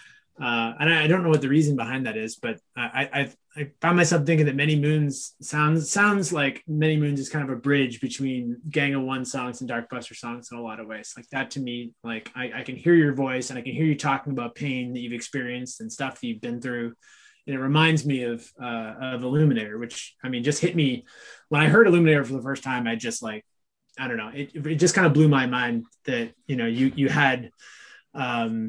Uh, and I, I don't know what the reason behind that is, but I, I I found myself thinking that Many Moons sounds sounds like Many Moons is kind of a bridge between Gang of One songs and Darkbuster songs in a lot of ways. Like that to me, like I, I can hear your voice and I can hear you talking about pain that you've experienced and stuff that you've been through. And it reminds me of uh, of Illuminator, which, I mean, just hit me when I heard Illuminator for the first time. I just like, I don't know, it, it just kind of blew my mind that, you know, you you had um,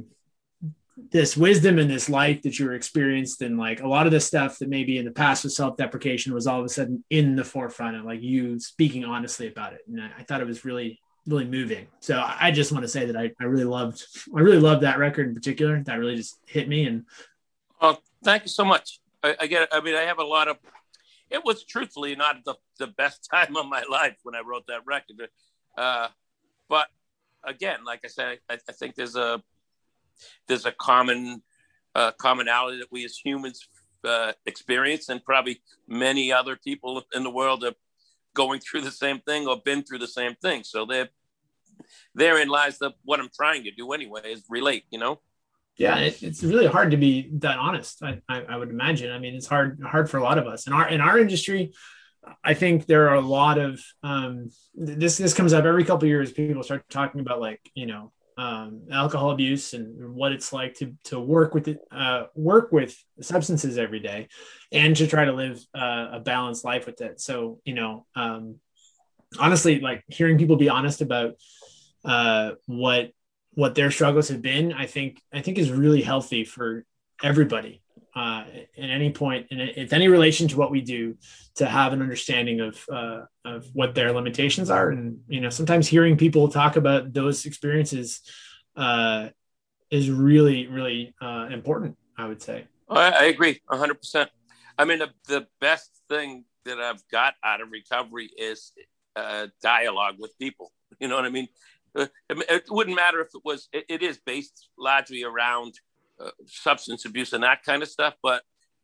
this wisdom and this light that you were experienced, and like a lot of the stuff that maybe in the past was self-deprecation was all of a sudden in the forefront, and like you speaking honestly about it. And I, I thought it was really, really moving. So I just want to say that I, I really loved, I really loved that record in particular. That really just hit me. And
well, thank you so much. I, I get it. I mean, I have a lot of, it was truthfully not the, the best time of my life when I wrote that record. Uh, but again, like I said, I, I think there's a there's a common uh, commonality that we as humans uh, experience, and probably many other people in the world are going through the same thing or been through the same thing. So there, therein lies the what I'm trying to do anyway, is relate. You know.
Yeah, it, it's really hard to be that honest. I, I, I would imagine. I mean, it's hard hard for a lot of us in our in our industry. I think there are a lot of um, this. This comes up every couple of years. People start talking about like you know um, alcohol abuse and what it's like to to work with it, uh, work with substances every day, and to try to live uh, a balanced life with it. So you know, um, honestly, like hearing people be honest about uh, what. what their struggles have been, I think, I think is really healthy for everybody uh, at any point, and if any relation to what we do, to have an understanding of, uh, of what their limitations are. And, you know, sometimes hearing people talk about those experiences uh, is really, really uh, important, I would say.
I, I agree a hundred percent. I mean, the, the best thing that I've got out of recovery is uh, dialogue with people. You know what I mean? It wouldn't matter if it was, it, it is based largely around uh, substance abuse and that kind of stuff, but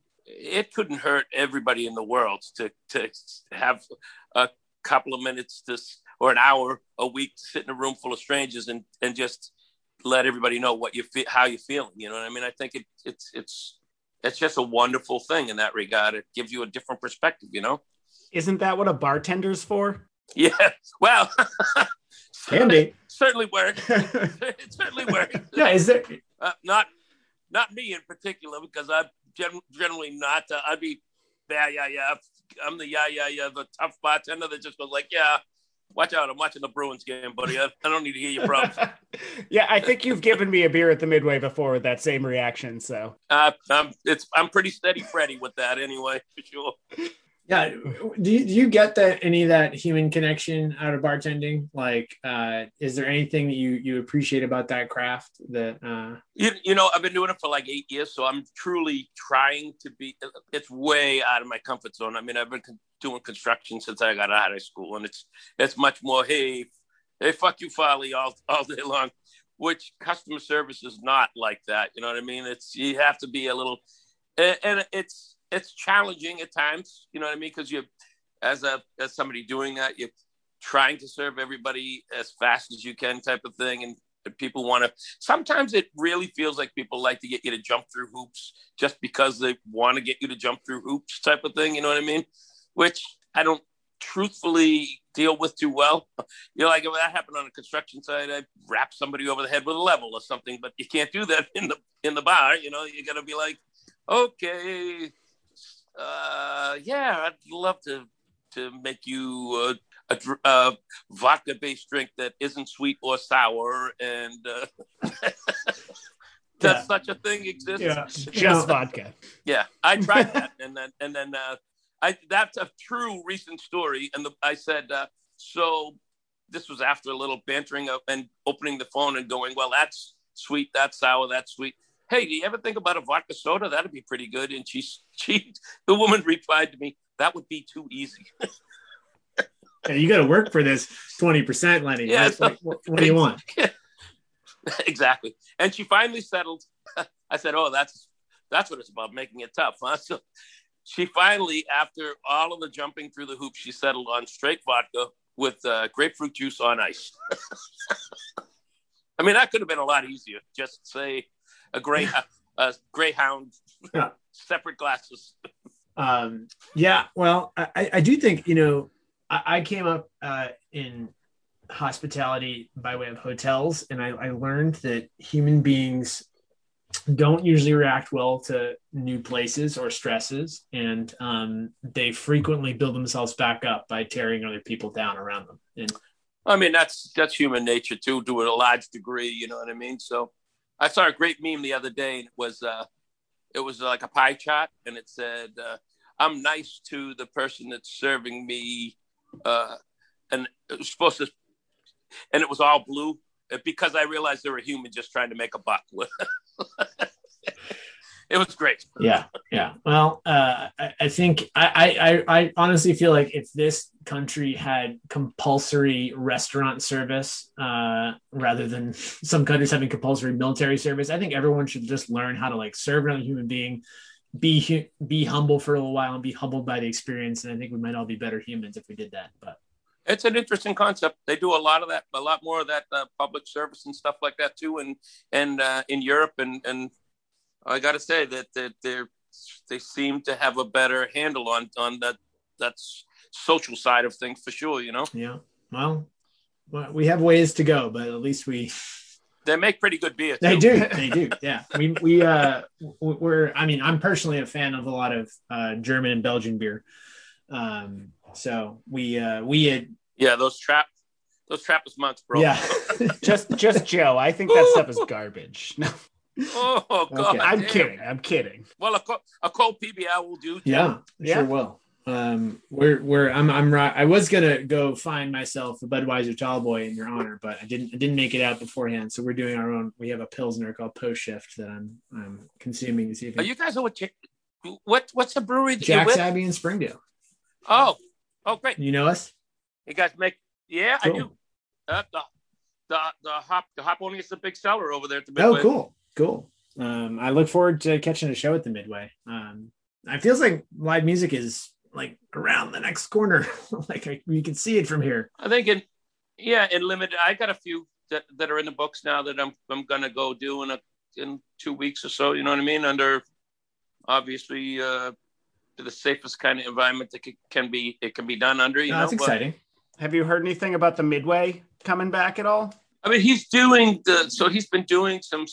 it couldn't hurt everybody in the world to, to have a couple of minutes to, or an hour a week to sit in a room full of strangers and, and just let everybody know what you feel, how you're feeling. You know what I mean? I think it, it's, it's, it's just a wonderful thing in that regard. It gives you a different perspective, you know?
Isn't that what a bartender's for?
Yeah. Well,
Can be.
Certainly work. It certainly works.
Yeah, is there?
Uh, not, not me in particular, because I'm gen- generally not. Uh, I'd be, yeah, yeah, yeah. I'm the yeah, yeah, yeah, the tough bartender that just goes like, yeah, watch out, I'm watching the Bruins game, buddy. I, I don't need to hear your problems.
Yeah, I think you've given me a beer at the Midway before with that same reaction. So
uh, I'm, it's, I'm pretty steady Freddy with that anyway, for sure.
Yeah. Do you, do you get that any of that human connection out of bartending? Like, uh, is there anything that you, you appreciate about that craft that, uh,
you, you know, I've been doing it for like eight years. So I'm truly trying to be, it's way out of my comfort zone. I mean, I've been con- doing construction since I got out of high school, and it's, it's much more, Hey, Hey, fuck you, Farley, all, all day long, which customer service is not like that. You know what I mean? It's, you have to be a little, and, and it's, it's challenging at times, you know what I mean? Because you, as a as somebody doing that, you're trying to serve everybody as fast as you can, type of thing. And people want to. Sometimes it really feels like people like to get you to jump through hoops just because they want to get you to jump through hoops, type of thing. You know what I mean? Which I don't truthfully deal with too well. You know, like if that happened on a construction site, I'd rap somebody over the head with a level or something. But you can't do that in the in the bar. You know, you got to be like, okay. Uh, yeah, I'd love to to make you a, a, a vodka-based drink that isn't sweet or sour, and uh, does yeah. such a thing exist?
Yeah, just vodka.
Yeah, I tried that, and then and then uh, I that's a true recent story. And the, I said, uh, so this was after a little bantering of, and opening the phone and going, well, that's sweet, that's sour, that's sweet. Hey, do you ever think about a vodka soda? That'd be pretty good. And she, she, the woman replied to me, that would be too easy.
Yeah, you got to work for this twenty percent, Lenny.
Yeah,
so, like, what, what do you want?
Exactly. And she finally settled. I said, oh, that's, that's what it's about, making it tough, huh? So she finally, after all of the jumping through the hoops, she settled on straight vodka with uh, grapefruit juice on ice. I mean, that could have been a lot easier. Just say, A gray, a Greyhound,
yeah.
Separate glasses.
Um, yeah, well, I, I do think, you know, I, I came up uh, in hospitality by way of hotels, and I, I learned that human beings don't usually react well to new places or stresses, and um, they frequently build themselves back up by tearing other people down around them. And
I mean, that's that's human nature too, to a large degree. You know what I mean? So. I saw a great meme the other day, and it was uh, it was like a pie chart, and it said, uh, "I'm nice to the person that's serving me," uh, and it was supposed to, and it was all blue because I realized they were a human just trying to make a buck. it was great.
Yeah, yeah. Well, uh, I, I think I, I, I honestly feel like if this country had compulsory restaurant service uh, rather than some countries having compulsory military service, I think everyone should just learn how to like serve another human being, be be humble for a little while, and be humbled by the experience. And I think we might all be better humans if we did that. But
it's an interesting concept. They do a lot of that, a lot more of that uh, public service and stuff like that too, and and uh, in Europe and and. I got to say that that they they seem to have a better handle on on that that's social side of things for sure. You know.
Yeah. Well, we have ways to go, but at least we.
They make pretty good beer. Too.
They do. They do. Yeah. We we uh we're. I mean, I'm personally a fan of a lot of uh, German and Belgian beer. Um. So we uh we had.
Yeah, those trap. Those Trappist monks, bro.
Yeah.
just just Joe. I think that stuff is garbage. No.
Oh God!
Okay. I'm
damn.
kidding. I'm kidding.
Well, a, co- a cold P B L will do. Too.
Yeah,
Yeah.
sure will. Um, we're we're I'm I'm right. I was gonna go find myself a Budweiser Tall Boy in your honor, but I didn't I didn't make it out beforehand. So we're doing our own. We have a Pilsner called Post Shift that I'm I'm consuming this evening.
Are you guys know what? What what's the brewery that
Jack's
you're with?
Abbey in Springdale.
Oh, oh, great!
You know us?
You guys make? Yeah,
Cool.
I do. Uh, the the the hop the hop only is a big seller over there at the
Oh,
Midway.
cool, cool. Um, I look forward to catching a show at the Midway. Um, it feels like live music is like around the next corner. Like I, you can see it from here.
I think in yeah, in limited. I got a few that, that are in the books now that I'm I'm gonna go do in a in two weeks or so. You know what I mean? Under obviously uh, the safest kind of environment that c- can be it can be done under. You
No,
know,
that's
but-
exciting.
Have you heard anything about the Midway coming back at all?
I mean, he's doing the so he's been doing some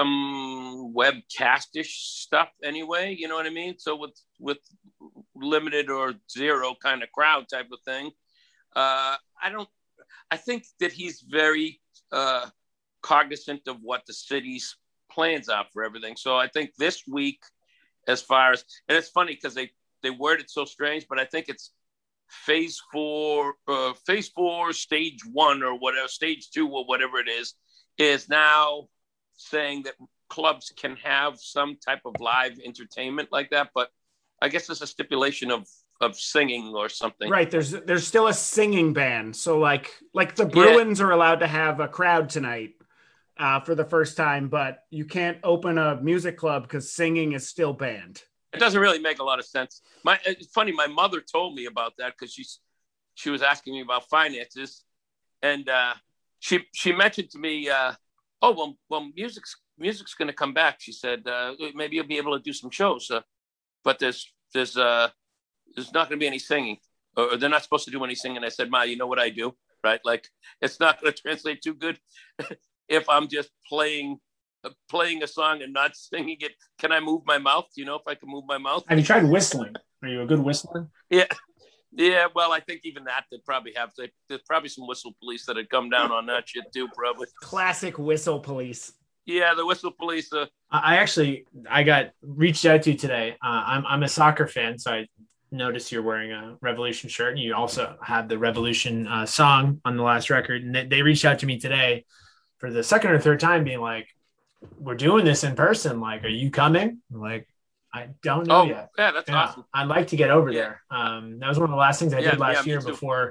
some webcastish stuff anyway. You know what I mean? So with with limited or zero kind of crowd type of thing. Uh, I don't. I think that he's very uh, cognizant of what the city's plans are for everything. So I think this week, as far as and it's funny because they they word it so strange, but I think it's. Phase four, uh, phase four, stage one, or whatever, stage two, or whatever it is, is now saying that clubs can have some type of live entertainment like that. But I guess there's a stipulation of of singing or something.
Right. There's there's still a singing ban. So like like the Bruins yeah. are allowed to have a crowd tonight uh, for the first time, but you can't open a music club because singing is still banned.
It doesn't really make a lot of sense. My it's funny. My mother told me about that because she's she was asking me about finances, and uh, she she mentioned to me, uh, "Oh well, well, music's music's going to come back." She said, uh, "Maybe you'll be able to do some shows, uh, but there's there's uh, there's not going to be any singing, or, or they're not supposed to do any singing." I said, "Ma, you know what I do, right? Like it's not going to translate too good if I'm just playing." playing a song and not singing it. Can I move my mouth? You know, if I can move my mouth.
Have you tried whistling? Are you a good whistler?
Yeah. Yeah. Well, I think even that, they'd probably have to, there's probably some whistle police that had come down on that shit too, probably.
Classic whistle police.
Yeah. The whistle police. Uh,
I actually, I got reached out to today. Uh, I'm, I'm a soccer fan. So I noticed you're wearing a Revolution shirt and you also have the Revolution uh, song on the last record. And they, they reached out to me today for the second or third time being like, we're doing this in person. Like, are you coming? I'm like, I don't know
oh,
yet.
Yeah, that's
yeah,
awesome.
I'd like to get over
Yeah.
there. Um, that was one of the last things I
Yeah,
did last
yeah,
year
me too.
before,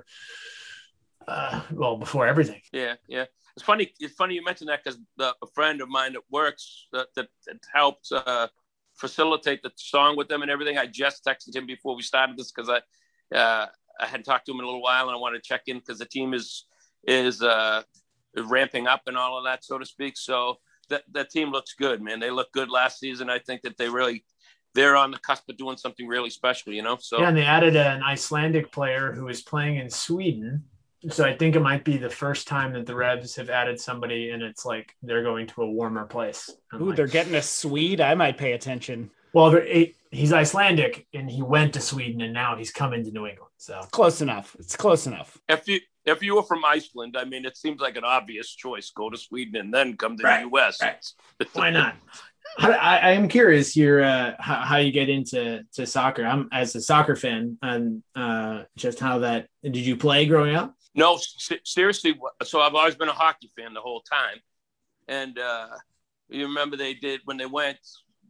uh, well, before everything.
Yeah. Yeah. It's funny. It's funny you mentioned that because a friend of mine that works that, that, that helped uh, facilitate the song with them and everything. I just texted him before we started this because I, uh, I hadn't talked to him in a little while and I wanted to check in because the team is, is uh, ramping up and all of that, so to speak. So, That, that team looks good, man. They look good last season. I think that they really, they're on the cusp of doing something really special, you know? So
Yeah, and they added an Icelandic player who is playing in Sweden. So I think it might be the first time that the Revs have added somebody and it's like they're going to a warmer place. I'm
Ooh,
like,
they're getting a Swede. I might pay attention.
well, they're- he's Icelandic and he went to Sweden and now he's coming to New England. So
Close enough. It's close enough.
if you, if you were from Iceland, I mean, it seems like an obvious choice. Go to Sweden and then come to
Right,
the U S.
right. Why not? I, I am curious your uh, how, how you get into to soccer. I'm as a soccer fan and uh, just how that did you play growing up?
No, se- seriously. So I've always been a hockey fan the whole time. And uh, you remember they did when they went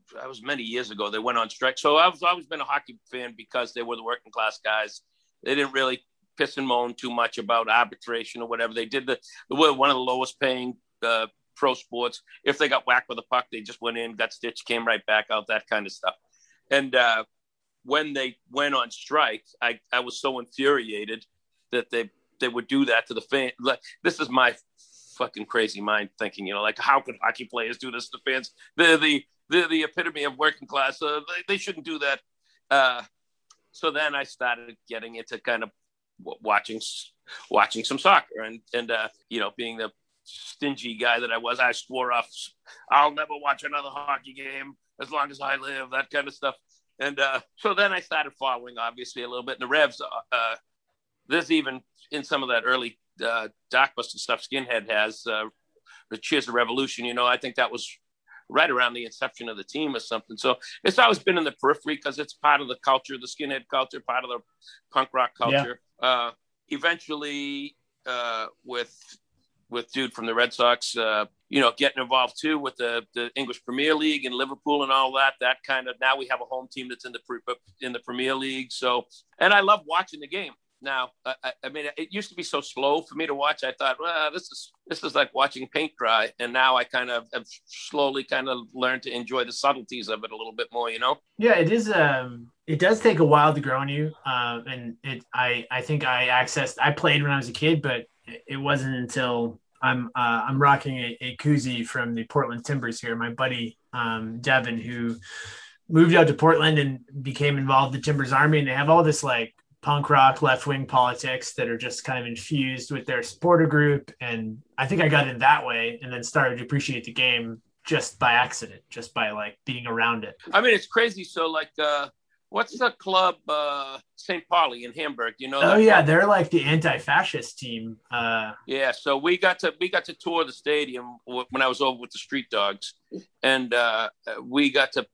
that was many years ago. They went on strike. So I've always been a hockey fan because they were the working class guys. They didn't really piss and moan too much about arbitration or whatever. They did the, they were one of the lowest paying uh, pro sports. If they got whacked with a puck, they just went in, got stitched, came right back out, that kind of stuff. And uh, when they went on strike, I, I was so infuriated that they, they would do that to the fan. Like, this is my fucking crazy mind thinking, you know, like, how could hockey players do this to fans? They're the, they're the epitome of working class. Uh, they, they shouldn't do that. Uh, so then I started getting into kind of watching, watching some soccer and, and, uh, you know, being the stingy guy that I was, I swore off, I'll never watch another hockey game as long as I live, that kind of stuff. And uh, so then I started following, obviously, a little bit. And the Revs, uh, there's even in some of that early uh, Darkbuster stuff Skinhead has, uh, the Cheers of Revolution, you know, I think that was right around the inception of the team or something. So it's always been in the periphery because it's part of the culture, the skinhead culture, part of the punk rock culture. Yeah. Uh, eventually, uh, with with dude from the Red Sox, uh, you know, getting involved too with the, the English Premier League and Liverpool and all that, that kind of, now we have a home team that's in the pre, in the Premier League. So, and I love watching the game. Now, I, I mean, it used to be so slow for me to watch. I thought, well, this is this is like watching paint dry. And now I kind of have slowly kind of learned to enjoy the subtleties of it a little bit more, you know?
Yeah, it is. Um, it does take a while to grow on you. Um, and it, I, I think I accessed, I played when I was a kid, but it wasn't until I'm, uh, I'm rocking a, a koozie from the Portland Timbers here. My buddy, um, Devin, who moved out to Portland and became involved in the Timbers Army. And they have all this like punk rock, left-wing politics that are just kind of infused with their supporter group. And I think I got in that way and then started to appreciate the game just by accident, just by like being around it.
I mean, it's crazy. So like, uh, what's the club, uh, Saint Pauli in Hamburg? You know?
Oh yeah.
Club?
They're like the anti-fascist team. Uh,
yeah. So we got to, we got to tour the stadium when I was over with the Street Dogs, and uh, we got to,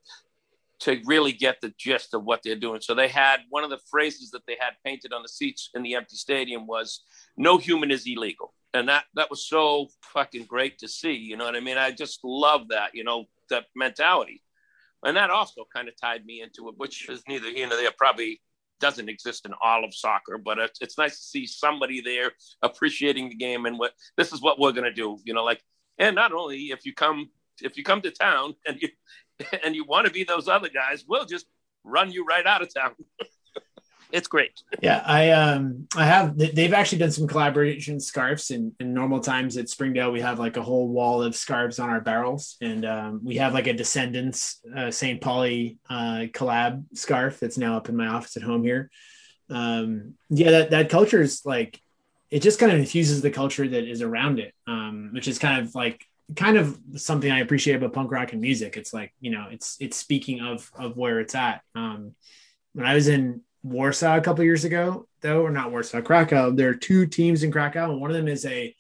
to really get the gist of what they're doing. So they had one of the phrases that they had painted on the seats in the empty stadium was "No human is illegal." And that, that was so fucking great to see. You know what I mean? I just love that, you know, that mentality. And that also kind of tied me into it, which is neither here nor there, probably doesn't exist in all of soccer, but it's, it's nice to see somebody there appreciating the game and what, this is what we're going to do, you know, like, and not only if you come, if you come to town and you, and you want to be those other guys, we'll just run you right out of town. It's great.
Yeah, I um I have they've actually done some collaboration scarves in, in normal times at Springdale. We have like a whole wall of scarves on our barrels, and um, we have like a Descendants uh, Saint Pauli uh, collab scarf that's now up in my office at home here. Um, yeah, that that culture is like, it just kind of infuses the culture that is around it, um, which is kind of like kind of something I appreciate about punk rock and music. It's like, you know, it's it's speaking of of where it's at. Um, when I was in Warsaw a couple of years ago, though, or not Warsaw, Krakow, there are two teams in Krakow, and one of them is a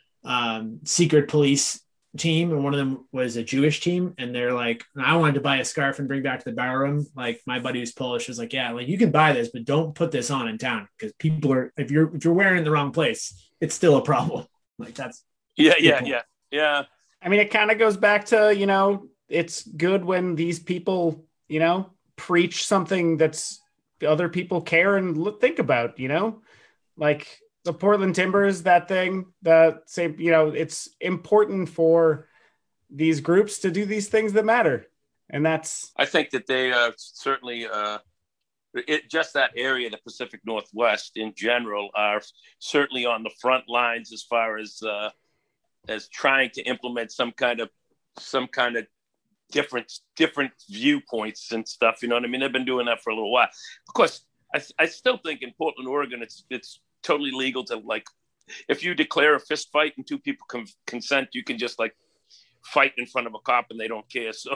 um, secret police team, and one of them was a Jewish team. And they're like, I wanted to buy a scarf and bring back to the bar room. Like, my buddy who's Polish was like, yeah, like you can buy this, but don't put this on in town because people are, if you're if you're wearing it in the wrong place, it's still a problem. Like that's
yeah, yeah, yeah, yeah.
I mean, it kind of goes back to, you know, it's good when these people, you know, preach something that's other people care and look, think about, you know, like the Portland Timbers, that thing that say, you know, it's important for these groups to do these things that matter. And that's,
I think that they are certainly, uh, it, just that area, the Pacific Northwest in general, are certainly on the front lines as far as, uh, as trying to implement some kind of, some kind of different different viewpoints and stuff, you know what I mean? They've been doing that for a little while. Of course, I, I still think in Portland, Oregon, it's it's totally legal to, like, if you declare a fist fight and two people con- consent, you can just like fight in front of a cop and they don't care. So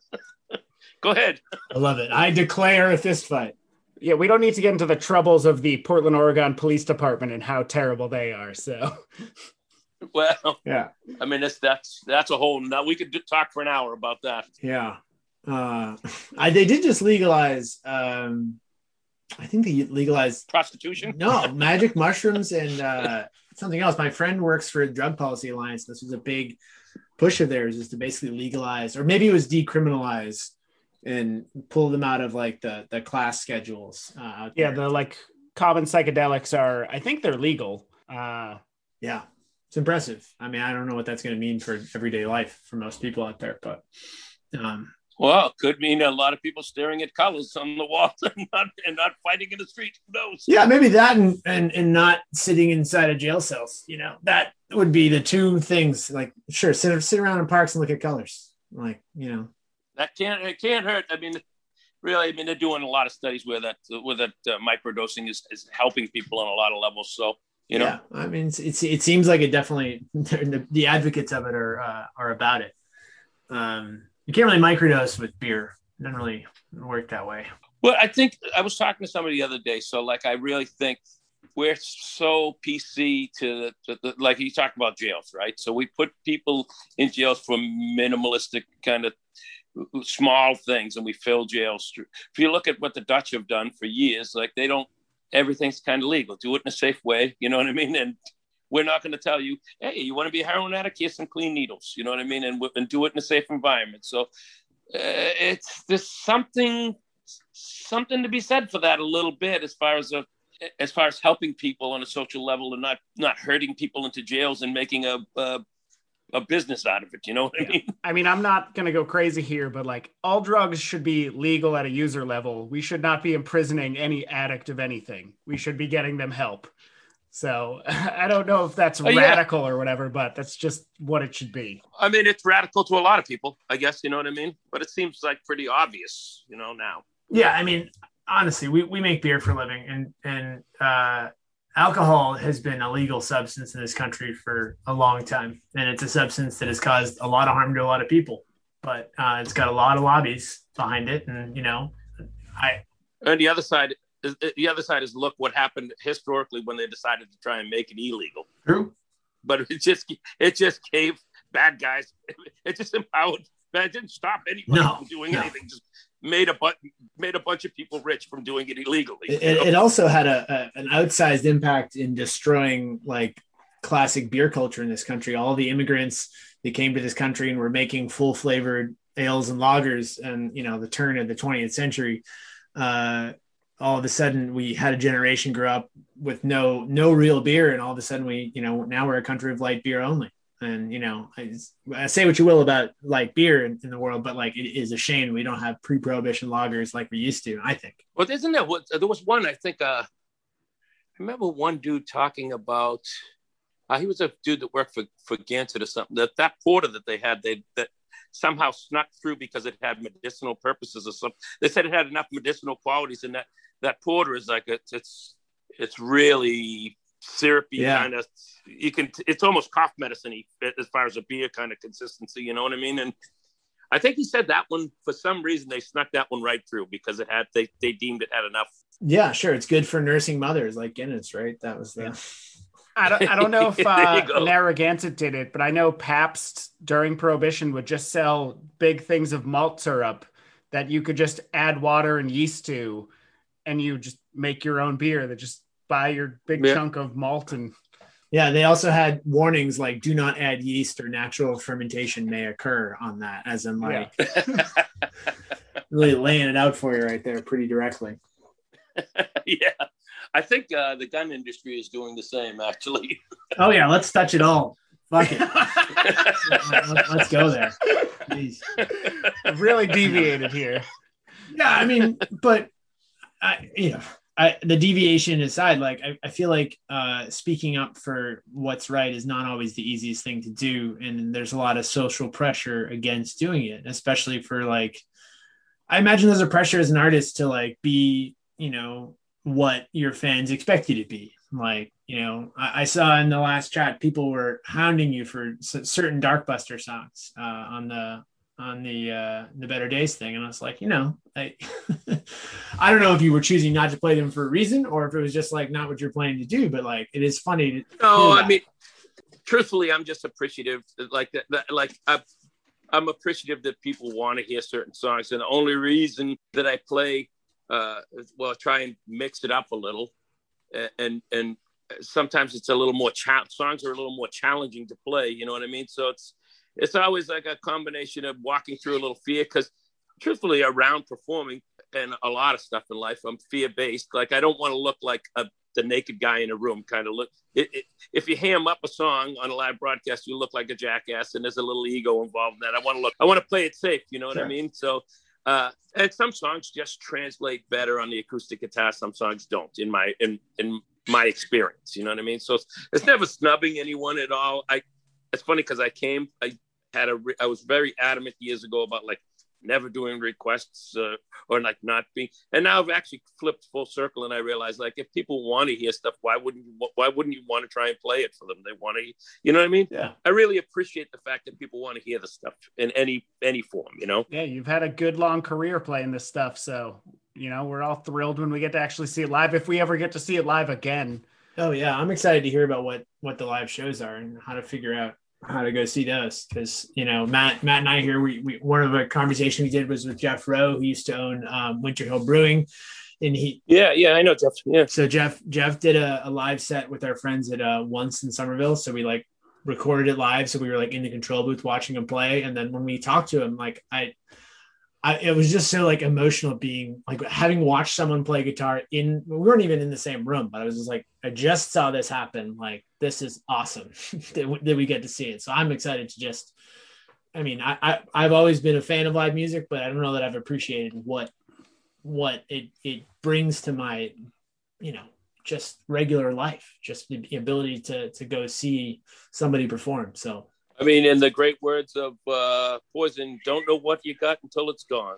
go ahead.
I love it. I declare a fist fight.
Yeah, we don't need to get into the troubles of the Portland, Oregon Police Department and how terrible they are. So
well,
yeah,
I mean, that's that's that's a whole. Now we could talk for an hour about that.
Yeah, uh, I they did just legalize. Um, I think they legalized
prostitution.
No, magic mushrooms and uh, something else. My friend works for Drug Policy Alliance. This was a big push of theirs, is to basically legalize, or maybe it was decriminalize and pull them out of like the the class schedules. Uh, out
Yeah,
there.
the like common psychedelics are, I think they're legal. Uh,
Yeah, it's impressive. I mean, I don't know what that's going to mean for everyday life for most people out there, but um,
Well, it could mean a lot of people staring at colors on the wall and not, and not fighting in the street. Who knows?
yeah, maybe that and, and and not sitting inside of jail cells. You know, that would be the two things. Like, sure, sit sit around in parks and look at colors. Like, you know,
That can't it can't hurt. I mean, really, I mean, they're doing a lot of studies where that where that uh, microdosing is, is helping people on a lot of levels. So, you know,
yeah, I mean, it's, it's it seems like it definitely the, the advocates of it are uh, are about it. Um, you can't really microdose with beer. It doesn't really work that way.
well, I think I was talking to somebody the other day. So, like, I really think we're so P C to, to the, like you talked about jails, right? So we put people in jails for minimalistic kind of small things, and we fill jails. If you look at what the Dutch have done for years, like they don't, everything's kind of legal. Do it in a safe way, you know what I mean? And we're not going to tell you, hey, you want to be a heroin addict? Here's some clean needles, you know what I mean? And, and do it in a safe environment. So uh, it's there's something something to be said for that a little bit, as far as a as far as helping people on a social level and not not hurting people into jails and making a a, a business out of it. You know what I mean?
I mean, I'm not going to go crazy here, but like all drugs should be legal at a user level. We should not be imprisoning any addict of anything. We should be getting them help. So I don't know if that's
Oh, yeah.
radical or whatever, but that's just what it should be.
I mean, it's radical to a lot of people, I guess, you know what I mean? But it seems like pretty obvious, you know, now.
Yeah, I mean, honestly, we, we make beer for a living, and and uh, alcohol has been a legal substance in this country for a long time, and it's a substance that has caused a lot of harm to a lot of people. But uh, it's got a lot of lobbies behind it, and you know, I
And the other side is the other side is look what happened historically when they decided to try and make it illegal.
true.
But it just it just gave bad guys. It just empowered. It didn't stop anybody
No,
from doing
no.
anything. Just made a but made a bunch of people rich from doing it illegally.
It,
you know?
it also had a, a an outsized impact in destroying like classic beer culture in this country. All the immigrants that came to this country and were making full flavored ales and lagers, and you know, the turn of the twentieth century. Uh, all of a sudden we had a generation grow up with no no real beer, and all of a sudden we, you know, now we're a country of light beer only. And you know, I, I say what you will about light beer in, in the world, but like it is a shame we don't have pre-prohibition lagers like we used to, I think.
Well, isn't there what there was one, I think uh I remember one dude talking about uh, he was a dude that worked for for Gansett or something, that that porter that they had, they that somehow snuck through because it had medicinal purposes or something. They said it had enough medicinal qualities, and that that porter is like it's it's it's really syrupy,
Yeah.
kind of. You can it's almost cough medicine-y as far as a beer kind of consistency, you know what I mean? And I think he said that one, for some reason they snuck that one right through because it had they they deemed it had enough.
Yeah, sure. It's good for nursing mothers like Guinness, right? That was the
I don't, I don't know if
There
uh,
you go.
Narragansett did it, but I know Pabst during Prohibition would just sell big things of malt syrup that you could just add water and yeast to, and you just make your own beer. That just buy your big
Yeah.
chunk of malt and
Yeah, they also had warnings like do not add yeast or natural fermentation may occur on that, as in like really laying it out for you right there pretty directly.
Yeah, I think uh, the gun industry is doing the same, actually.
Oh yeah, let's touch it all. Fuck it. Let- Let's go there. Jeez.
really deviated here.
Yeah, I mean, but I, you know, I, the deviation aside, like I, I feel like uh, speaking up for what's right is not always the easiest thing to do, and there's a lot of social pressure against doing it, especially for like. I imagine there's a pressure as an artist to like be, you know, what your fans expect you to be. Like, you know, I, I saw in the last chat people were hounding you for s- certain Darkbuster songs uh, on the on the uh, the Better Days thing, and I was like, you know, I I don't know if you were choosing not to play them for a reason or if it was just like not what you're planning to do, but like it is funny. To
No,
hear
I
that.
mean, truthfully, I'm just appreciative. Like that, that like I'm, I'm appreciative that people want to hear certain songs, and the only reason that I play, uh, is, well, try and mix it up a little, a- and and sometimes it's a little more cha- songs are a little more challenging to play. You know what I mean? So it's it's always like a combination of walking through a little fear, because truthfully, around performing and a lot of stuff in life, I'm fear based. Like I don't want to look like a, the naked guy in a room. Kind of look. It, it, if you ham up a song on a live broadcast, you look like a jackass, and there's a little ego involved in that. I want to look. I want to play it safe. You know what sure. I mean? So, uh, and some songs just translate better on the acoustic guitar. Some songs don't. In my in in my experience, you know what I mean? So it's, it's never snubbing anyone at all. I. It's funny because I came. I had a. I was very adamant years ago about like. Never doing requests uh, or like not being, and now I've actually flipped full circle and I realized like if people want to hear stuff, why wouldn't you? Why wouldn't you want to try and play it for them? They want to, you know what I mean?
Yeah.
I really appreciate the fact that people want to hear the stuff in any any form. You know?
Yeah, you've had a good long career playing this stuff, so you know we're all thrilled when we get to actually see it live. If we ever get to see it live again.
Oh yeah, I'm excited to hear about what what the live shows are and how to figure out how to go see those, because you know Matt Matt and I here we, we one of the conversation we did was with Jeff Rowe, who used to own um, Winter Hill Brewing, and he
yeah yeah I know Jeff yeah
so Jeff Jeff did a, a live set with our friends at uh, Once in Somerville, so we like recorded it live, so we were like in the control booth watching him play, and then when we talked to him, like I I, it was just so like emotional being like having watched someone play guitar in, we weren't even in the same room, but I was just like, I just saw this happen. Like, this is awesome that, w- that we get to see it. So I'm excited to just, I mean, I, I, I've always been a fan of live music, but I don't know that I've appreciated what, what it, it brings to my, you know, just regular life, just the ability to, to go see somebody perform. So
I mean, in the great words of uh, Poison, don't know what you got until it's gone.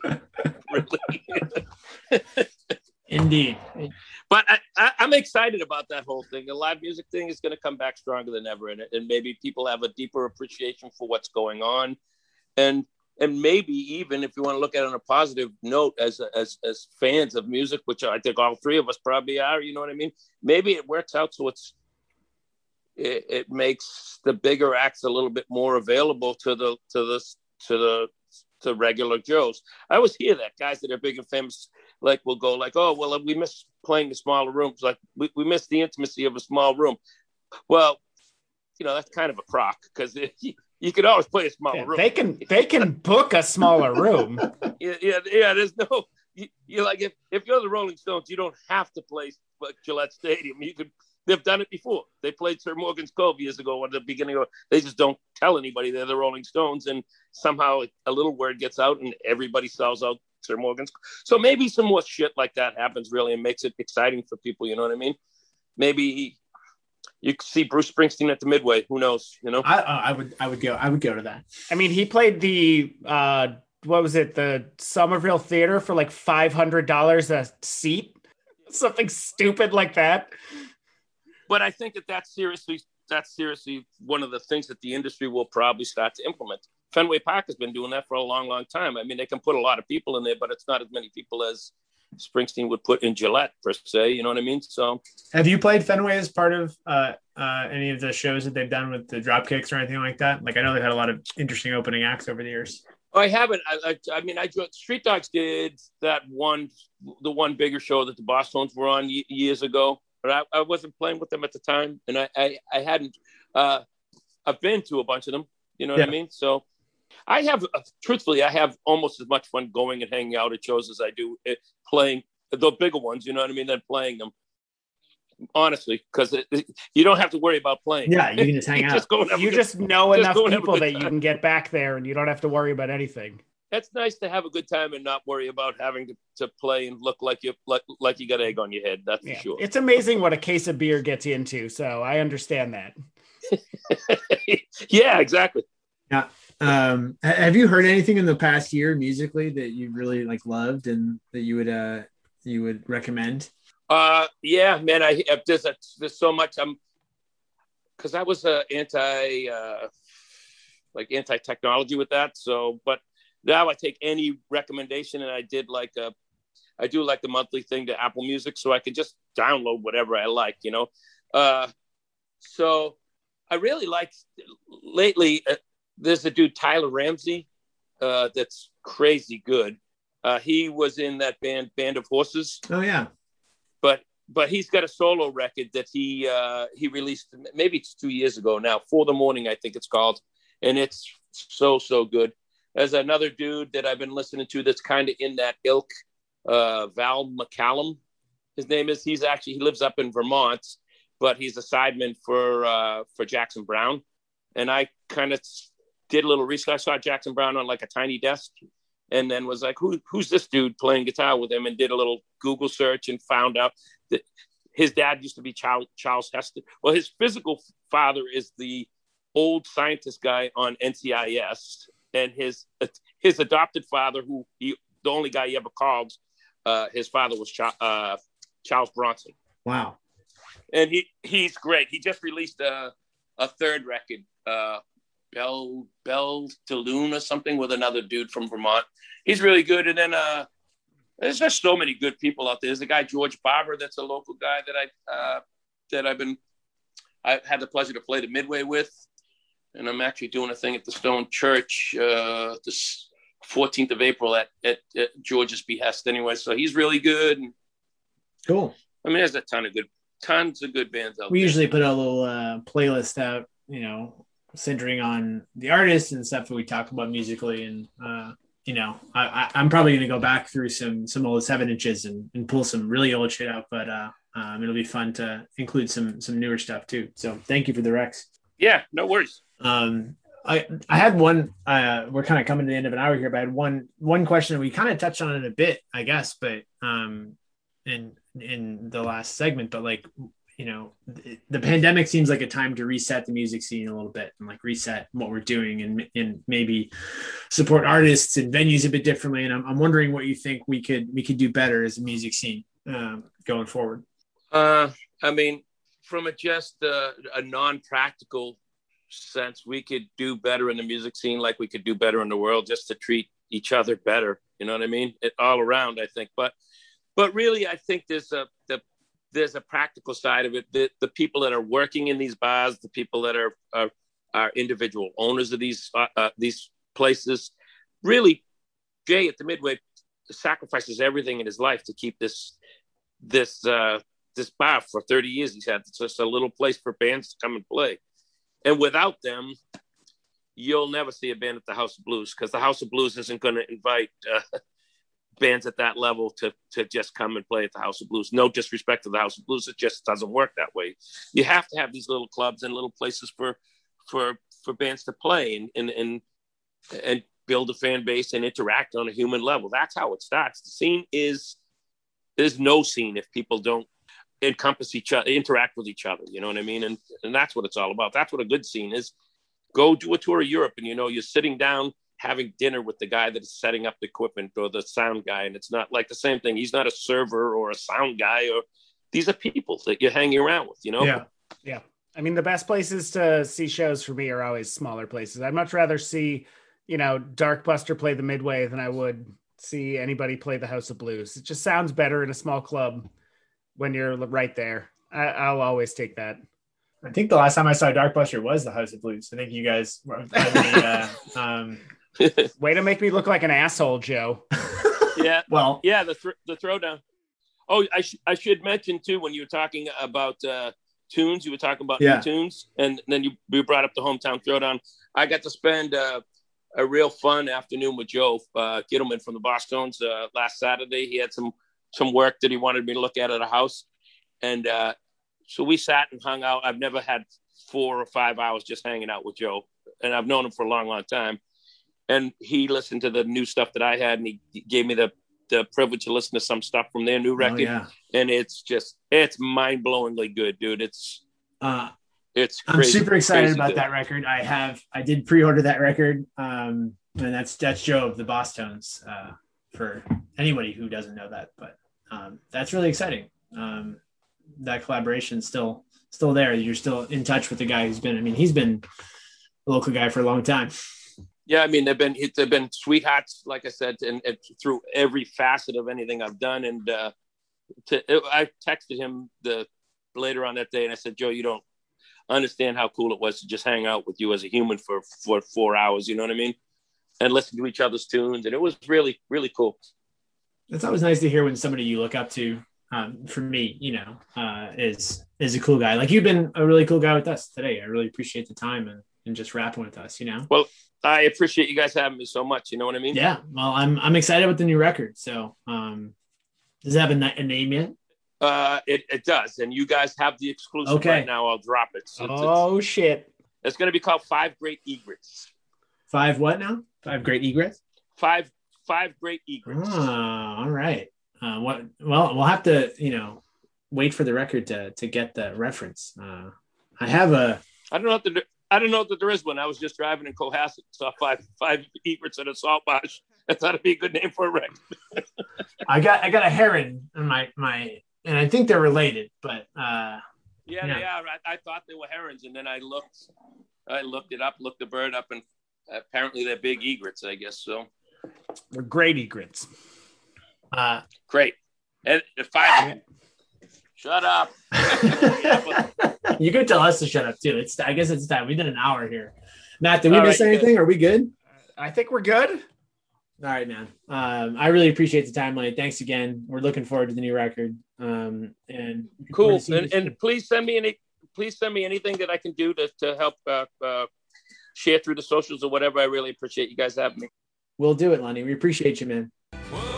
Really.
Indeed.
But I, I, I'm excited about that whole thing. The live music thing is going to come back stronger than ever. And, and maybe people have a deeper appreciation for what's going on. And and maybe even if you want to look at it on a positive note as, as, as fans of music, which I think all three of us probably are, you know what I mean? Maybe it works out so it's, It, it makes the bigger acts a little bit more available to the to the to the to regular Joes. I always hear that guys that are big and famous like will go like, oh well, we miss playing the smaller rooms, like we, we miss the intimacy of a small room. Well, you know that's kind of a crock because you, you could always play a smaller
yeah,
room.
They can they can book a smaller room.
yeah, yeah, yeah. There's no you, you're like if if you're the Rolling Stones, you don't have to play like Gillette Stadium. You could. They've done it before. They played Sir Morgan's Cove years ago at the beginning of. They just don't tell anybody they're the Rolling Stones, and somehow a little word gets out, and everybody sells out Sir Morgan's. So maybe some more shit like that happens, really, and makes it exciting for people. You know what I mean? Maybe you could see Bruce Springsteen at the Midway. Who knows? You know?
I, I would, I would go. I would go to that.
I mean, he played the uh, what was it? The Somerville Theater for like five hundred dollars a seat, something stupid like that.
But I think that that's seriously, that's seriously one of the things that the industry will probably start to implement. Fenway Park has been doing that for a long, long time. I mean, they can put a lot of people in there, but it's not as many people as Springsteen would put in Gillette, per se. You know what I mean? So,
have you played Fenway as part of uh, uh, any of the shows that they've done with the Dropkicks or anything like that? Like, I know they've had a lot of interesting opening acts over the years.
Oh, I haven't. I, I, I mean, I Street Dogs did that one, the one bigger show that the Bosstones were on y- years ago. But I, I wasn't playing with them at the time, and I, I, I hadn't. Uh, I've been to a bunch of them, you know what
yeah.
I mean? So I have, uh, truthfully, I have almost as much fun going and hanging out at shows as I do it, playing the bigger ones, you know what I mean, than playing them. Honestly, because you don't have to worry about playing.
Yeah, you can just hang out.
Just go
you
good,
just know
just
enough people that you can get back there, and you don't have to worry about anything.
It's nice to have a good time and not worry about having to, to play and look like you like like you got egg on your head. That's
yeah.
for sure.
It's amazing what a case of beer gets you into. So I understand that.
Yeah, exactly.
Yeah. Um, have you heard anything in the past year musically that you really like loved and that you would uh you would recommend?
Uh, yeah, man. I there's a, there's so much. I'm because I was uh, anti uh, like anti technology with that. So, but. Now I take any recommendation and I did like a, I do like the monthly thing to Apple Music so I can just download whatever I like, you know? Uh, so I really like lately, uh, there's a dude, Tyler Ramsey, uh, that's crazy good. Uh, he was in that band, Band of Horses.
Oh yeah.
But, but he's got a solo record that he, uh, he released, maybe it's two years ago now, For the Morning, I think it's called. And it's so, so good. There's another dude that I've been listening to that's kind of in that ilk, uh, Val McCallum. His name is. He's actually he lives up in Vermont, but he's a sideman for uh, for Jackson Browne. And I kind of did a little research. I saw Jackson Browne on like a tiny desk, and then was like, "Who who's this dude playing guitar with him?" And did a little Google search and found out that his dad used to be Charles, Charles Heston. Well, his physical father is the old scientist guy on N C I S. And his his adopted father, who he the only guy he ever called, uh, his father was Ch- uh, Charles Bronson.
Wow,
and he he's great. He just released a a third record, uh, Bell Bell Saloon or something, with another dude from Vermont. He's really good. And then uh, there's just so many good people out there. There's a guy George Barber that's a local guy that I uh, that I've been I've had the pleasure to play the Midway with. And I'm actually doing a thing at the Stone Church uh, this fourteenth of April at, at, at George's behest anyway. So he's really good. And,
cool.
I mean, there's a ton of good, tons of good bands out
we
there. We
usually put a little uh, playlist out, you know, centering on the artists and stuff that we talk about musically. And, uh, you know, I, I, I'm probably going to go back through some some old seven inches and, and pull some really old shit out. But uh, um, it'll be fun to include some some newer stuff too. So thank you for the Rex.
Yeah, no worries.
Um, I, I had one, uh, we're kind of coming to the end of an hour here, but I had one, one question. We kind of touched on it a bit, I guess, but, um, in, in the last segment, but like, you know, the, the pandemic seems like a time to reset the music scene a little bit and like reset what we're doing and, and maybe support artists and venues a bit differently. And I'm, I'm wondering what you think we could, we could do better as a music scene, um, going forward.
Uh, I mean, from a just uh, a non-practical sense, we could do better in the music scene like we could do better in the world, just to treat each other better, you know what I mean? It, all around, I think. But but really, I think there's a the, there's a practical side of it. The, the people that are working in these bars, the people that are are, are individual owners of these uh, uh, these places, really, Jay at the Midway sacrifices everything in his life to keep this this uh, this bar for thirty years. He's had. It's just a little place for bands to come and play. And without them, you'll never see a band at the House of Blues, because the House of Blues isn't going to invite uh, bands at that level to to just come and play at the House of Blues. No disrespect to the House of Blues, it just doesn't work that way. You have to have these little clubs and little places for for for bands to play and and and, and build a fan base and interact on a human level. That's how it starts. The scene is there's no scene if people don't encompass each other, interact with each other, you know what I mean? And and that's what it's all about. That's what a good scene is. Go do a tour of Europe and, you know, you're sitting down having dinner with the guy that is setting up the equipment or the sound guy. And it's not like the same thing. He's not a server or a sound guy, or these are people that you're hanging around with, you know?
Yeah. Yeah. I mean, the best places to see shows for me are always smaller places. I'd much rather see, you know, Dark Buster play the Midway than I would see anybody play the House of Blues. It just sounds better in a small club when you're right there. I, I'll always take that.
I think the last time I saw Dark Buster was the House of Blues. I think you guys were uh, um...
way to make me look like an asshole, Joe.
Yeah.
Well,
yeah, the th- the throwdown. Oh, I, sh- I should mention too, when you were talking about uh, tunes, you were talking about
yeah.
new tunes, and then you, you brought up the Hometown Throwdown. I got to spend uh, a real fun afternoon with Joe uh, Gittleman from the Bosstones uh, last Saturday. He had some some work that he wanted me to look at at a house. And uh, so we sat and hung out. I've never had four or five hours just hanging out with Joe. And I've known him for a long, long time. And he listened to the new stuff that I had, and he gave me the, the privilege to listen to some stuff from their new record.
Oh, yeah.
And it's just, it's mind-blowingly good, dude. It's,
uh,
it's
I'm
crazy,
super excited
crazy
about
good.
that record. I have, I did pre-order that record. Um, and that's, that's Joe of the Bosstones, uh, for anybody who doesn't know that, but um, that's really exciting. Um, that collaboration still, still there. You're still in touch with the guy who's been, I mean, he's been a local guy for a long time.
Yeah. I mean, they've been, they've been sweethearts, like I said, and, and through every facet of anything I've done. And uh, to, I texted him the later on that day, and I said, Joe, you don't understand how cool it was to just hang out with you as a human for, for four hours. You know what I mean? And listen to each other's tunes. And it was really, really cool.
It's always nice to hear when somebody you look up to, um, for me, you know, uh, is, is a cool guy. Like, you've been a really cool guy with us today. I really appreciate the time. And and just rapping with us, you know?
Well, I appreciate you guys having me so much. You know what I mean?
Yeah. Well, I'm I'm excited with the new record. So, um, does it have a, ni- a name yet?
Uh, it, it does. And you guys have the exclusive
Okay.
right now. I'll drop it. So it's,
Oh shit!
it's, it's going to be called Five Great Egrets.
Five what now? Five great egrets?
Five Five Great Egrets.
Oh, all right. Uh, what? Well, we'll have to, you know, wait for the record to to get the reference. Uh, I have a.
I don't know if there, I don't know if there is one. I was just driving in Cohasset, saw five five egrets at a salt marsh. I thought it'd be a good name for a record.
I got I got a heron in my my, and I think they're related, but uh,
Yeah,
Yeah.
they are. I, I thought they were herons, and then I looked, I looked it up, looked the bird up, and apparently they're big egrets. I guess so.
They're great egrets.
uh,
Great. And the five. Shut up.
you could tell us to shut up too. It's I guess it's time. We did an hour here. Matt, did we
All
miss
right,
anything? Are we good?
I think we're good.
All right, man. Um, I really appreciate the time, Lenny. Thanks again. We're looking forward to the new record. Um, and looking forward
Cool.
to seeing
And,
you
and please send me any. Please send me anything that I can do to to help uh, uh, share through the socials or whatever. I really appreciate you guys having me.
We'll do it, Lenny. We appreciate you, man.
Whoa,